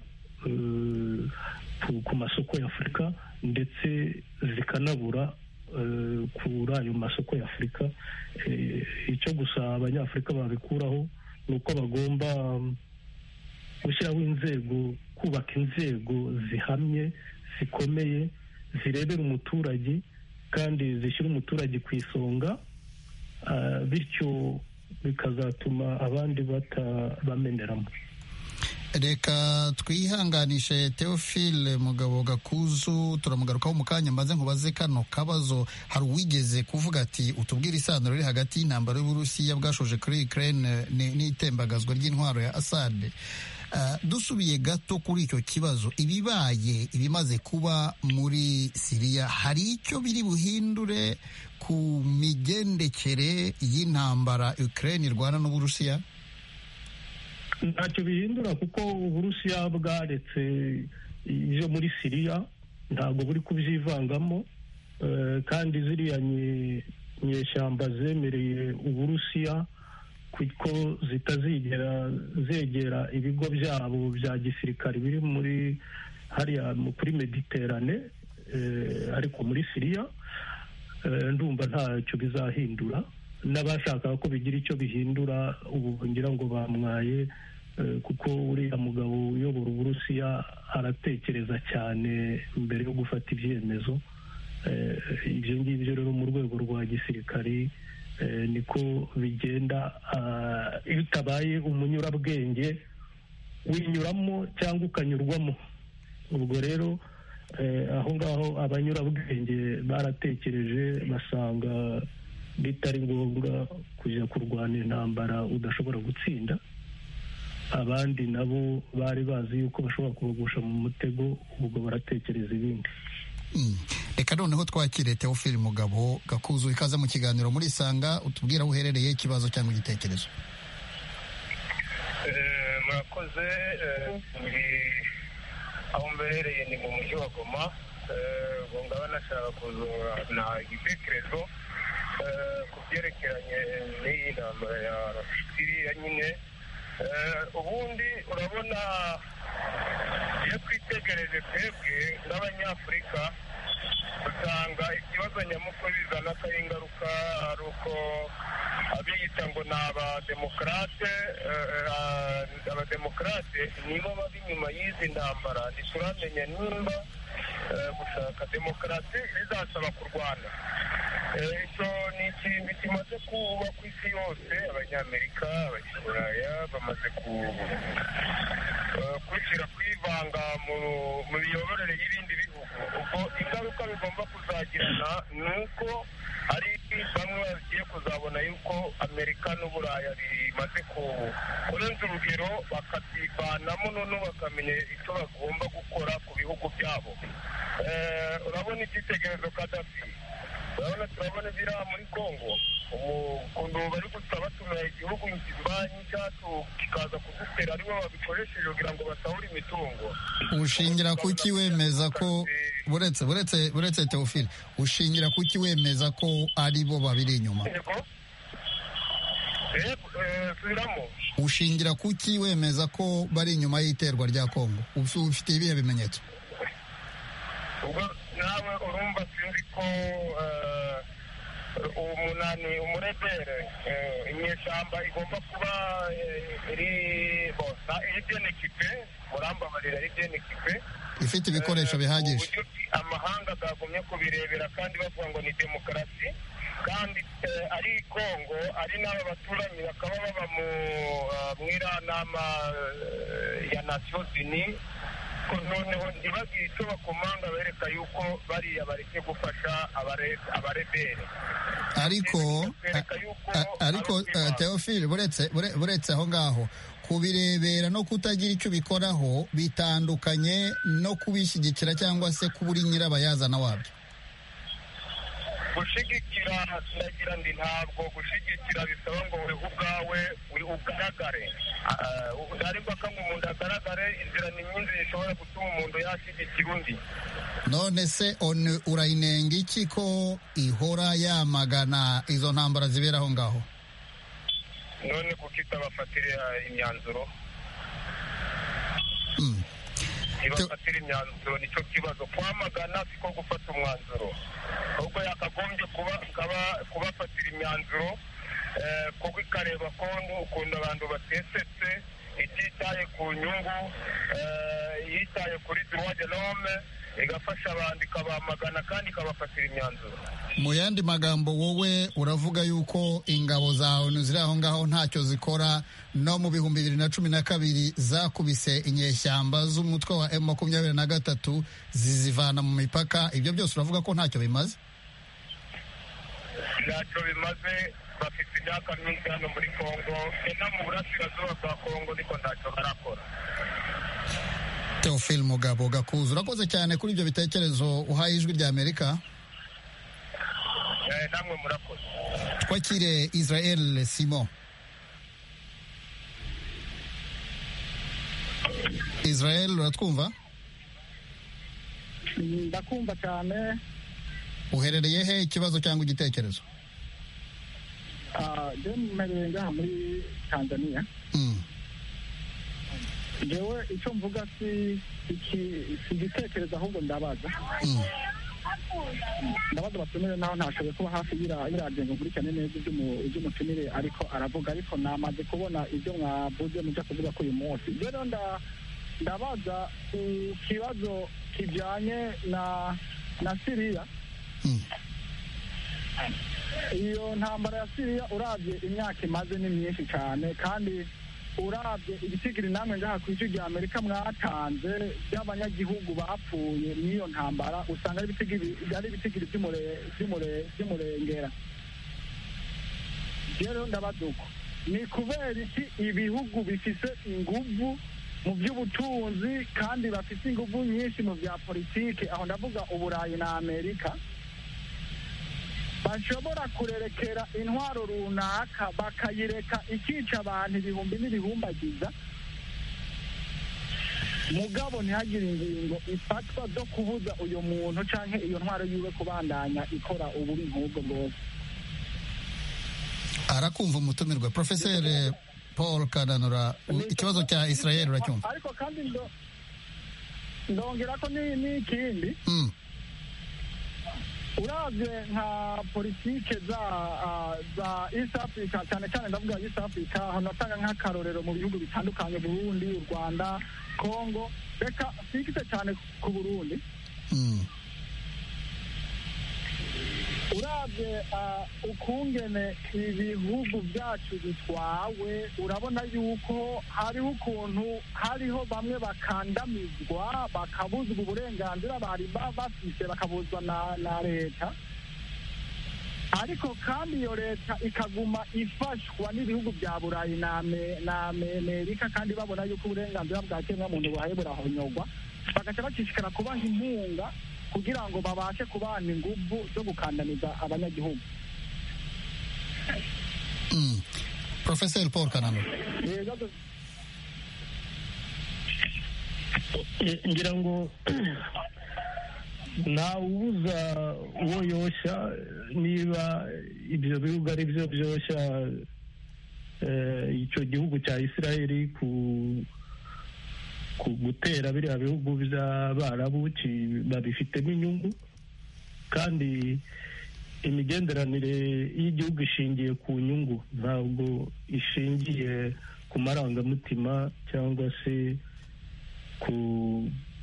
ku masoko ya Afurika, ndetse zikanabura kuri ayo masoko ya Afurika. Icyo gusa abanyafurika babikuraho ni uko bagomba gushyiraho inzego, kubaka inzego zihamye zikomeye zirebera umuturage kandi zishyira umuturage ku isonga, bityo bikazatuma abandi batabameneramo. Reka twihanganishe Theophile Mugabo Gakuzu, turamugarukaho mu kanya. Mbaze nkubaze kano kabazo, hari uwigeze kuvuga ati utubwire isano riri hagati y'intambara y'Uburusiya bwashoje kuri Ukraine n'itembagazwa ry'intwaro ya Assad. Uh, dusubiye gato kuri icyo kibazo, ibibaye ibimaze kuba muri Siriya hari icyo biri buhindure ku migendekere y'intambara Ukraine irwana n'Uburusiya? Ntacyo bihindura, kuko Uburusiya bwaretse ibyo muri Siriya, ntabwo buri kubyivangamo, uh, kandi ziriya nyeshyamba zemereye Uburusiya kuko zitazigera zegera ibigo byabo bya gisirikare biri muri hariya kuri Mediterane ariko muri Syria ndumva ntacyo bizahindura, n'abashaka ko bigira icyo bihindura ubu ngira ngo bamwaye, kuko uriya mugabo uyobora Uburusiya aratekereza cyane mbere yo gufata ibyemezo. Ibyo ngibyo rero mu rwego rwa gisirikari niko bigenda, iyo utabaye umunyurabwenge winyuramo cyangwa ukanyurwamo. Ubwo rero aho ngaho abanyurabwenge baratekereje basanga bitari ngombwa kujya kurwana intambara udashobora gutsinda. Abandi nabo bari bazi yuko bashobora kubagusha mu mutego, ubwo baratekereza ibindi. Reka noneho twakire Theophile Mugabo Gakuzu, ikaze mu kiganiro muri Sanga, utubwira aho uherereye, ikibazo cyangwa igitekerezo. Murakoze. Aho mbereye ni mu mujyi wa Goma. Ngo ngaba nashaka kuzana igitekerezo ku byerekeranye n'iyi ntambara ya Siriya nyine. Ubundi urabona iyo twitegereje twebwe n'Abanyafurika usanga ikibazo nyamukuru bizana ko ingaruka ari uko abiyita ngo ni abademokarate abademokarate nibo bari inyuma y'izi ntambara. ntituramenya nimba gushaka demokarasi bizasaba kurwana. Icyo ni ikintu kimaze kuba ku isi yose. Abanyamerika, Abanyaburaya bamaze kwishyira kwivanga mu miyoborere y'ibindi bihugu. Ubwo ingaruka bigomba kuzagirana ni uko hari bamwe bagiye kuzabona yuko Amerika n'Uburaya bimaze kurenza urugero, bakabyivanamo noneho bakamenya icyo bagomba gukora ku bihugu byabo. Urabona icyitegererezo Kadafi, urabona turabona biriya muri Congo, ukuntu bari gusaba batumira igihugu imbanyi cyacu kikaza kudutera aribo babikoresheje kugira ngo basahure imitungo. Ushingira kuki wemeza ko buretse buretse buretse Theophile, ushingira kuki wemeza ko ari bo babiri inyuma? Ushingira kuki wemeza ko bari inyuma y'iterwa rya Congo? Ufite ibihe bimenyetso? Ubwo nawe urumva sinzi ko umunani umurebere inyeshyamba igomba kuba iri bosa igenekipe murambabarira igenekipe ifite ibikoresho bihagije. Amahanga agagumye kubirebera kandi bavuga ngo ni demokarasi, kandi ari Congo ari n'aba baturanyi bakaba baba mu nama ya Nations Unies. Noneho ntibagire icyo bakomanga bereka yuko bariya bareke gufasha abarebere. Ariko ariko Theophile, buretse buretse aho ngaho kubirebera no kutagira icyo bikoraho bitandukanye no kubishyigikira cyangwa se kubura nyirabayazana wabyo. Gushigikira ndagira ndi ntabwo gushigikira bisaba ngo we ubwawe ugaragare. Ariko akamwe umuntu agaragare, inzira ni nyinshi zishobora gutuma umuntu yashyigikira undi. None se on urayinenga iki ko ihora yamagana izo ntambara zibera aho ngaho? None kuko itabafatira imyanzuro. Mm. Ibafatira imyanzuro nicyo kibazo. Kwamagana siko gufata umwanzuro, ahubwo yakagombye kuba kubafatira imyanzuro kuko ikareba ko ukuntu abantu batesetse, ititaye ku nyungu, yitaye kuri droit de l'homme, igafasha abantu ikabamagana kandi ikabafatira imyanzuro. Mu yandi magambo, wowe uravuga yuko ingabo za O N U ziri aho ngaho ntacyo zikora, no mu bihumbi bibiri na cumi na kabiri zakubise inyeshyamba z'umutwe wa M makumyabiri na gatatu zizivana mu mipaka. Ibyo byose uravuga ko ntacyo bimaze? Ntacyo bimaze. Bafite imyaka myinshi hano muri Congo, no mu burasirazuba bwa Congo, niko ntacyo barakora. Theophile Mugabo Gakuzu, urakoze cyane kuri ibyo bitekerezo uhaye Ijwi rya Amerika. Namwe murakoze. Twakire Israel Simon. Israel, uratwumva? Ndakumva cyane. Uherereye he, ikibazo cyangwa igitekerezo? je mmereye ngaha muri Tanzania jewe icyo mvuga si iki si igitekerezo ahubwo ndabaza ndabaza batumire naho ntashoboye kuba hafi y'iradiyo ngo nkurikirane neza iby'umutumire ariko aravuga ariko namaze kubona ibyo mwavuze mujya kuvuga ko uyu munsi rero ndabaza ku kibazo kijyanye na na siriya iyo ntambara ya siriya urabye imyaka imaze ni myinshi cyane kandi urabye ibitigiri namwe ngaha ku ijwi rya amerika mwatanze by'abanyagihugu bapfuye n'iyo ntambara usanga ari ibitigiri by'umurengera rero ndabaza uko ni kubera iki ibihugu bifise inguvu mu by'ubutunzi kandi bafite inguvu nyinshi mu bya politiki aho ndavuga uburayi na amerika bashobora kurerekera intwaro runaka bakayireka ikica abantu ibihumbi n'ibihumbagiza mugabo ntihagire ingingo ifatwa zo kubuza uyu muntu canke iyo ntwaro yiwe kubandanya ikora ububi nk'ubwo bwose. Arakumva umutumirwa Profeseri Paul Kananura, ikibazo cya Israel uracyumva? Ariko kandi ndo ndongera ko ni n'ikindi mm. uravye nka politike za uh, za East Africa cyane cyane ndavuga East Africa aho natanga nk'akarorero mu bihugu bitandukanye Burundi, u Rwanda, Congo, reka sikite cyane ku Burundi mm. uravye uh, ukungene ibihugu byacu bitwawe urabona yuko hariho ukuntu hariho bamwe bakandamizwa bakabuzwa uburenganzira bari bafise bakabuzwa na, na leta ariko kandi iyo leta ikaguma ifashwa n'ibihugu bya Burayi na na Amerika kandi babona yuko uburenganzira bwa kiremwa muntu buhaye burahonyogwa bagaca bakishikara kubaha impunga kugira ngo babashe kubana inguvu zo gukandamiza abanyagihugu. Mm. Professor Paul Kananura. ngira ngo nta ubuza uwo yoshya niba ibyo bihugu ari byo byoshya icyo gihugu cya Israeli ku gutera biriya bihugu by'Abarabu babifitemo inyungu kandi imigenderanire y'igihugu ishingiye ku nyungu ntabwo ishingiye ku marangamutima cyangwa se ku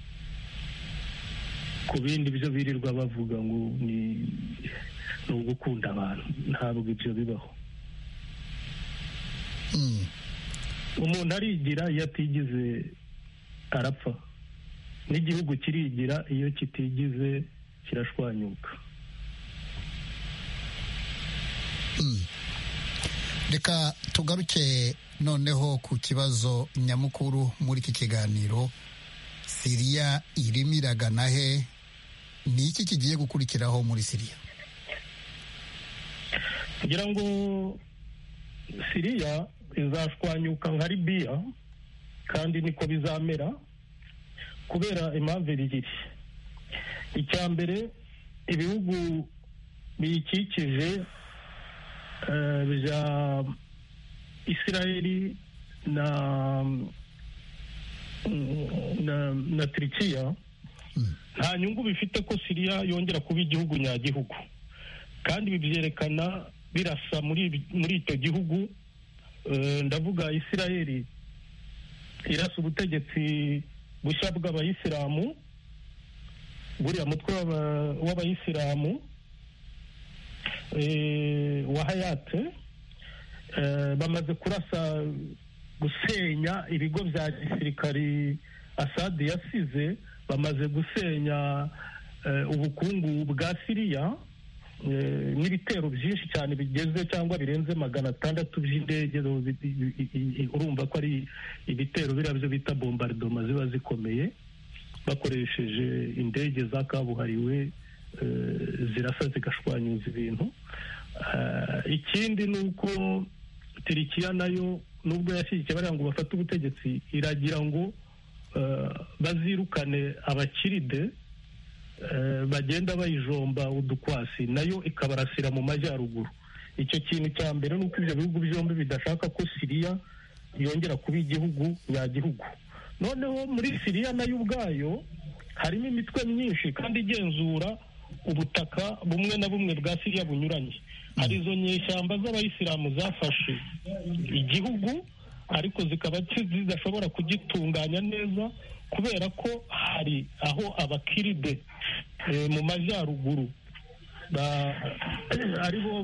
ku bindi byo birirwa bavuga ngo ni ni ugukunda abantu ntabwo ibyo bibaho. Umuntu arigira iyo atigize arapfa n'igihugu kirigira iyo kitigize kirashwanyuka. Reka tugaruke noneho ku kibazo nyamukuru muri iki kiganiro. Siriya irimo iragana he? Ni iki kigiye gukurikiraho muri Siriya? kugira ngo Siriya izashwanyuka nka Libiya kandi niko bizamera kubera impamvu ebyiri. Icya mbere ibihugu biyikikije bya Israeli na na na Turkiya nta nyungu bifite ko Siriya yongera kuba igihugu nyagihugu kandi bibyerekana birasa muri muri icyo gihugu. Ndavuga Israeli irasa ubutegetsi bushya bw'abayisilamu buriya mutwe w'abayisilamu wa Hayate bamaze kurasa gusenya ibigo bya gisirikari Assad yasize, bamaze gusenya ubukungu bwa Siriya n'ibitero byinshi cyane bigeze cyangwa birenze magana atandatu by'indege. Urumva ko ari ibitero biriya byo bita bombardoma ziba zikomeye bakoresheje indege za kabuhariwe zirasa zigashwanyuza ibintu. Ikindi ni uko Turikiya nayo nubwo yashyigikiye bariya ngo bafate ubutegetsi iragira ngo bazirukane abakiride bagenda bayijomba udukwasi, nayo ikabarasira mu majyaruguru. icyo kintu cya mbere ni uko ibyo bihugu byombi bidashaka ko Siriya yongera kuba igihugu nyagihugu. Noneho muri Siriya nayo ubwayo harimo imitwe myinshi kandi igenzura ubutaka bumwe na bumwe bwa Siriya bunyuranye. Hari izo nyeshyamba z'abayisilamu zafashe igihugu ariko zikaba zidashobora kugitunganya neza kubera ko hari aho abakiride e, mu majyaruguru aribo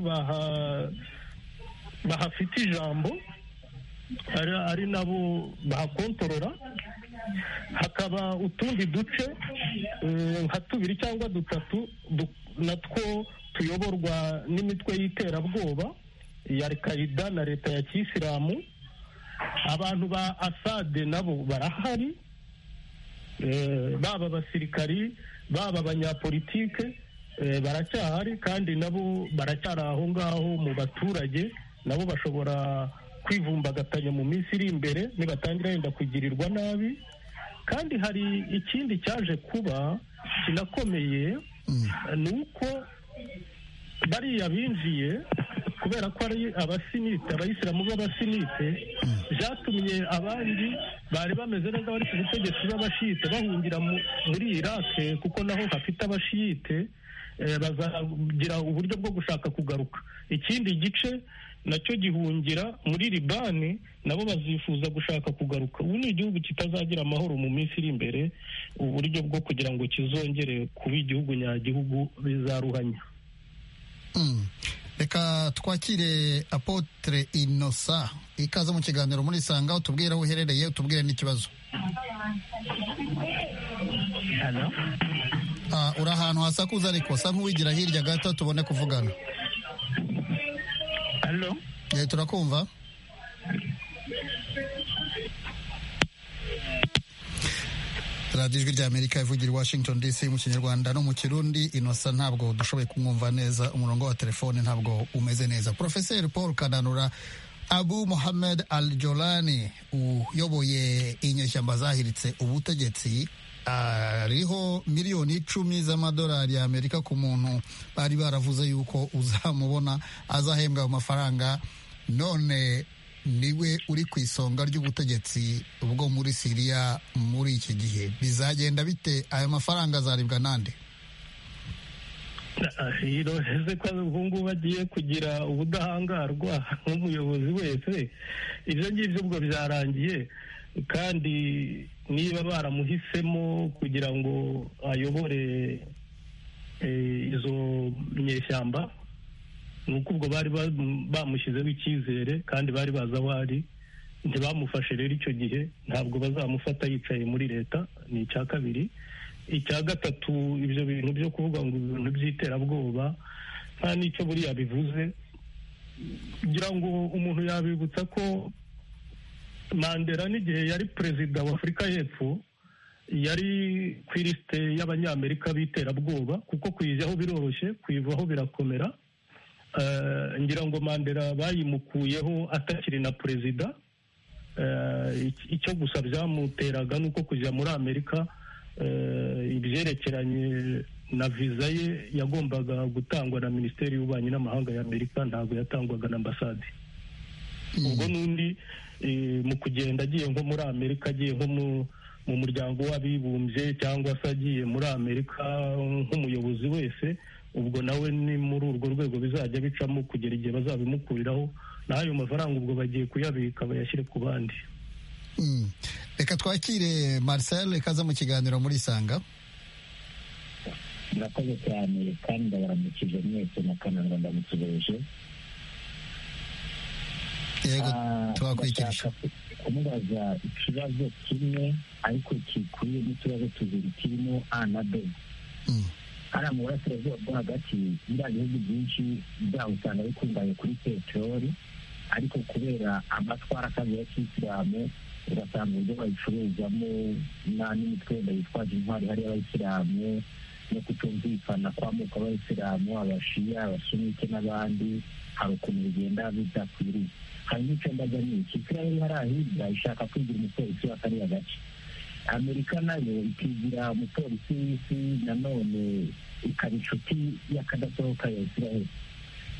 bahafite ijambo ari, ari nabo bahakontorora. Hakaba utundi duce nka e, tubiri cyangwa dutatu du, natwo tuyoborwa n'imitwe y'iterabwoba ya Al-Qaeda na leta ya Kisilamu. Abantu ba Assad nabo barahari, e, baba abasirikari baba abanyapolitike e, baracyahari kandi nabo baracyari aho ngaho mu baturage. Nabo bashobora kwivumbagatanya mu minsi iri imbere nibatangira yenda kugirirwa nabi. Kandi hari ikindi cyaje kuba kinakomeye, mm. ni uko bariya binjiye kubera ko ari abasinite, abayisilamu b'abasinite, byatumye abandi bari bameze neza bari ku butegetsi b'abashite bahungira muri Iraq kuko naho hafite abashite, e, bazagira uburyo bwo gushaka kugaruka. Ikindi gice nacyo gihungira muri Libani, nabo bazifuza gushaka kugaruka. Ubu ni igihugu kitazagira amahoro mu minsi iri imbere, uburyo bwo kugira ngo kizongere kuba igihugu nyagihugu bizaruhanya. Mm. Reka twakire Apotre Innocent, ikaze mu kiganiro muri Sanga, utubwire aho uherereye, utubwire n'ikibazo. Hello. Ah, uri ahantu hasakuza ariko sa nk'uwigira hirya gato tubone kuvugana. Hello. Eh, turakumva. Radio Ijwi ry'Amerika ivugira Washington D C mu Kinyarwanda no mu Kirundi. Innocent ntabwo dushoboye kumwumva neza, umurongo wa telefone ntabwo umeze neza. Professor Paul Kananura, Abu Mohamed Al-Jolani uyoboye inyeshyamba zahiritse ubutegetsi ariho miliyoni icumi z'amadolari ya Amerika ku muntu bari baravuze yuko uzamubona azahembwa amafaranga, none niwe uri ku isonga ry'ubutegetsi bwo muri Siriya muri iki gihe. Bizagenda bite? Ayo mafaranga azaribwa nande? Ese ko ubu ngubu bagiye kugira ubudahangarwa nk'umuyobozi wese, ibyo ngibyo ubwo byarangiye. Kandi niba baramuhisemo kugira ngo ayobore izo nyeshyamba, nuko ubwo bari bamushyizeho icyizere kandi bari bazi aho ari, ntibamufashe rero icyo gihe ntabwo bazamufata yicaye muri leta. Ni icya kabiri. Icya gatatu, ibyo bintu byo kuvuga ngo ibintu by'iterabwoba nta n'icyo buriya bivuze. kugira ngo umuntu yabibutsa ko Mandela n'igihe yari perezida wa Afurika y'Epfo yari ku ilisite y'abanyamerika b'iterabwoba, kuko kuyijyaho biroroshye, kuyivaho birakomera. Ngira ngo Mandela bayimukuyeho atakiri na perezida. Icyo gusa byamuteraga nuko kujya muri Amerika ibyerekeranye na viza ye yagombaga gutangwa na Minisiteri y'Ububanyi n'Amahanga ya Amerika, ntabwo yatangwaga na ambasade. Ubwo n'undi mu kugenda agiye nko muri Amerika, agiye nko mu muryango w'abibumbye cyangwa se agiye muri Amerika nk'umuyobozi wese, ubwo nawe ni muri urwo rwego bizajya bicamo kugera igihe bazabimukuriraho, n'ayo mafaranga ubwo bagiye kuyabika bayashyire ku bandi. Reka twakire Marcel, ikaza mu kiganiro muri Sanga. Murakoze cyane kandi ndabaramukije mwese na Kananura ndamusubije. Yego, twakwikirije kumubaza ikibazo kimwe ariko kikuye n'utubazo tubiri kirimo A na B. Hariya mu burasirazuba bwo hagati biriya bihugu byinshi byaho usanga bikungahaye kuri peteroli, ariko kubera amatwara akazi ya kisilamu ugasanga uburyo bayicuruzamo n'imitwe wenda yitwaje intwari hariya abayisilamu, no kutumvikana kw'amoko abayisilamu, abashiya, abasunite n'abandi, hari ukuntu bigenda bidakwiriye. Hari n'icyo mbaga ni iki, Israel hariya hirya ishaka kwigira umupolisi wa kariya gace, Amerika nayo ikigira umupolisi w'isi, nanone ikaba inshuti y'akadasohoka ya Israel.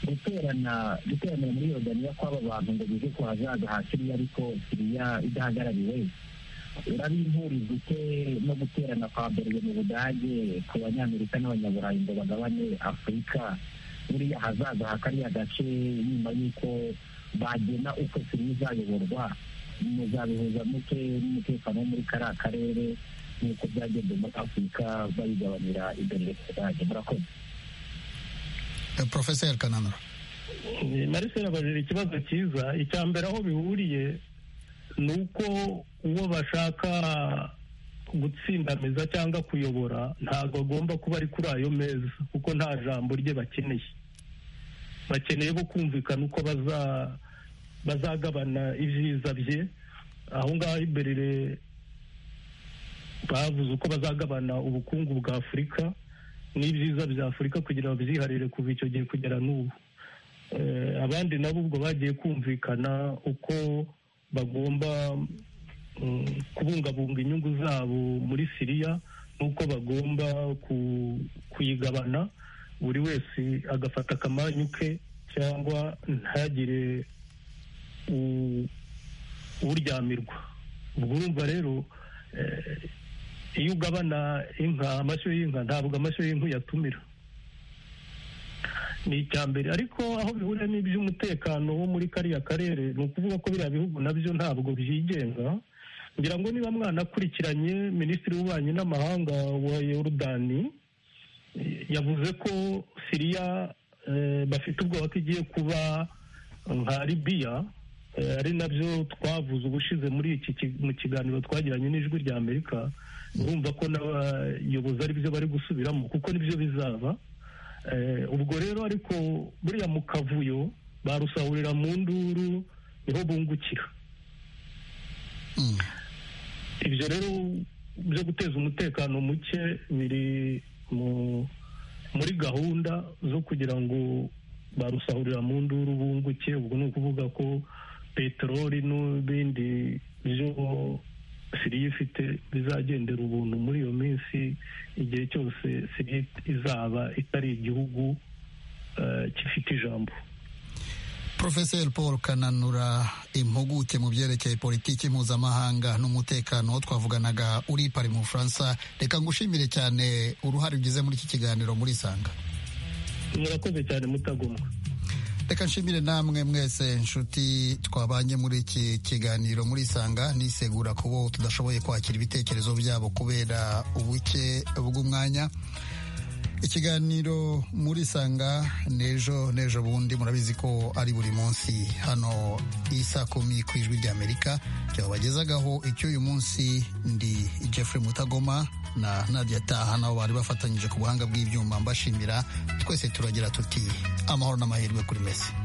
guterana guteranira muri Yorodaniya kw'aba bantu ngo bize ku hazaza ha Siriya ariko Siriya idahagarariwe urabimpuriza ute no guterana kwa Berlin mu Budage ku banyamerika n'abanyaburayi ngo bagabane Afurika buriya hazaza ha kariya gace nyuma y'uko bagena uko Siriya izayoborwa muzabihuza mute n'umutekano wo muri kariya karere nk'uko byagenze muri Afurika bayigabanira imbere Budage? Murakoze. Professor Kananura. Marcel abajije ikibazo cyiza. Icya mbere aho bihuriye ni uko uwo bashaka gutsindamiza cyangwa kuyobora ntabwo agomba kuba ari kuri ayo meza kuko nta jambo rye bakeneye. Bakeneye bo kumvikana uko baza bazagabana ibyiza bye. Aho ngaho imbere bavuze uko bazagabana ubukungu bwa Afurika n'ibyiza bya Afurika kugira ngo byiharire kuva icyo gihe kugera n'ubu. Abandi nabo ubwo bagiye kumvikana uko bagomba kubungabunga inyungu zabo muri Siriya n'uko bagomba kuyigabana, buri wese agafata akamanyu ke cyangwa ntagire uryamirwa. Ubwo urumva rero iyo ugabana inka, amashyo y'inka ntabwo amashyo y'inka uyatumira. Ni icya mbere. Ariko aho bihuriye n'iby'umutekano wo muri kariya karere ni ukuvuga ko biriya bihugu nabyo ntabwo byigenga. Ngira ngo niba mwanakurikiranye Minisitiri w'Ububanyi n'Amahanga wa Yorodani yavuze ko Siriya bafite ubwoba ko igiye kuba nka Libiya, ari nabyo twavuze ubushize muri iki mu kiganiro twagiranye n'Ijwi rya Amerika. Urumva ko n'abayobozi ari byo bari gusubiramo kuko nibyo bizaba. Ubwo rero ariko buriya mu kavuyo barusahurira mu nduru niho bungukira. Ibyo rero byo guteza umutekano muke biri muri gahunda zo kugira ngo barusahurira mu nduru bunguke. Ubwo ni ukuvuga ko peteroli n'ibindi byo Siriya ifite bizagendera ubuntu muri iyo minsi, igihe cyose Siriya izaba itari igihugu gifite ijambo. Professor Paul Kananura, impuguke mu byerekeye politiki mpuzamahanga n'umutekano, twavuganaga uri pari mu Bufaransa. Reka ngushimire cyane uruhare ugize muri iki kiganiro muri Sanga. Murakoze cyane Mutagomwa. Reka nshimire namwe mwese inshuti twabanye muri iki kiganiro muri Sanga. Nisegura kubo tudashoboye kwakira ibitekerezo byabo kubera ubuke bw'umwanya. Ikiganiro muri Sanga nejo nejo bundi murabizi ko ari buri munsi hano isa kumi ku Ijwi rya Amerika. Cyabagezagaho icyo uyu munsi ndi Jeffrey Mutagoma na Nadia Taha nabo bari bafatanyije ku buhanga bw'ibyuma. Mbashimira, twese turagira tuti amahoro n'amahirwe kuri mesi.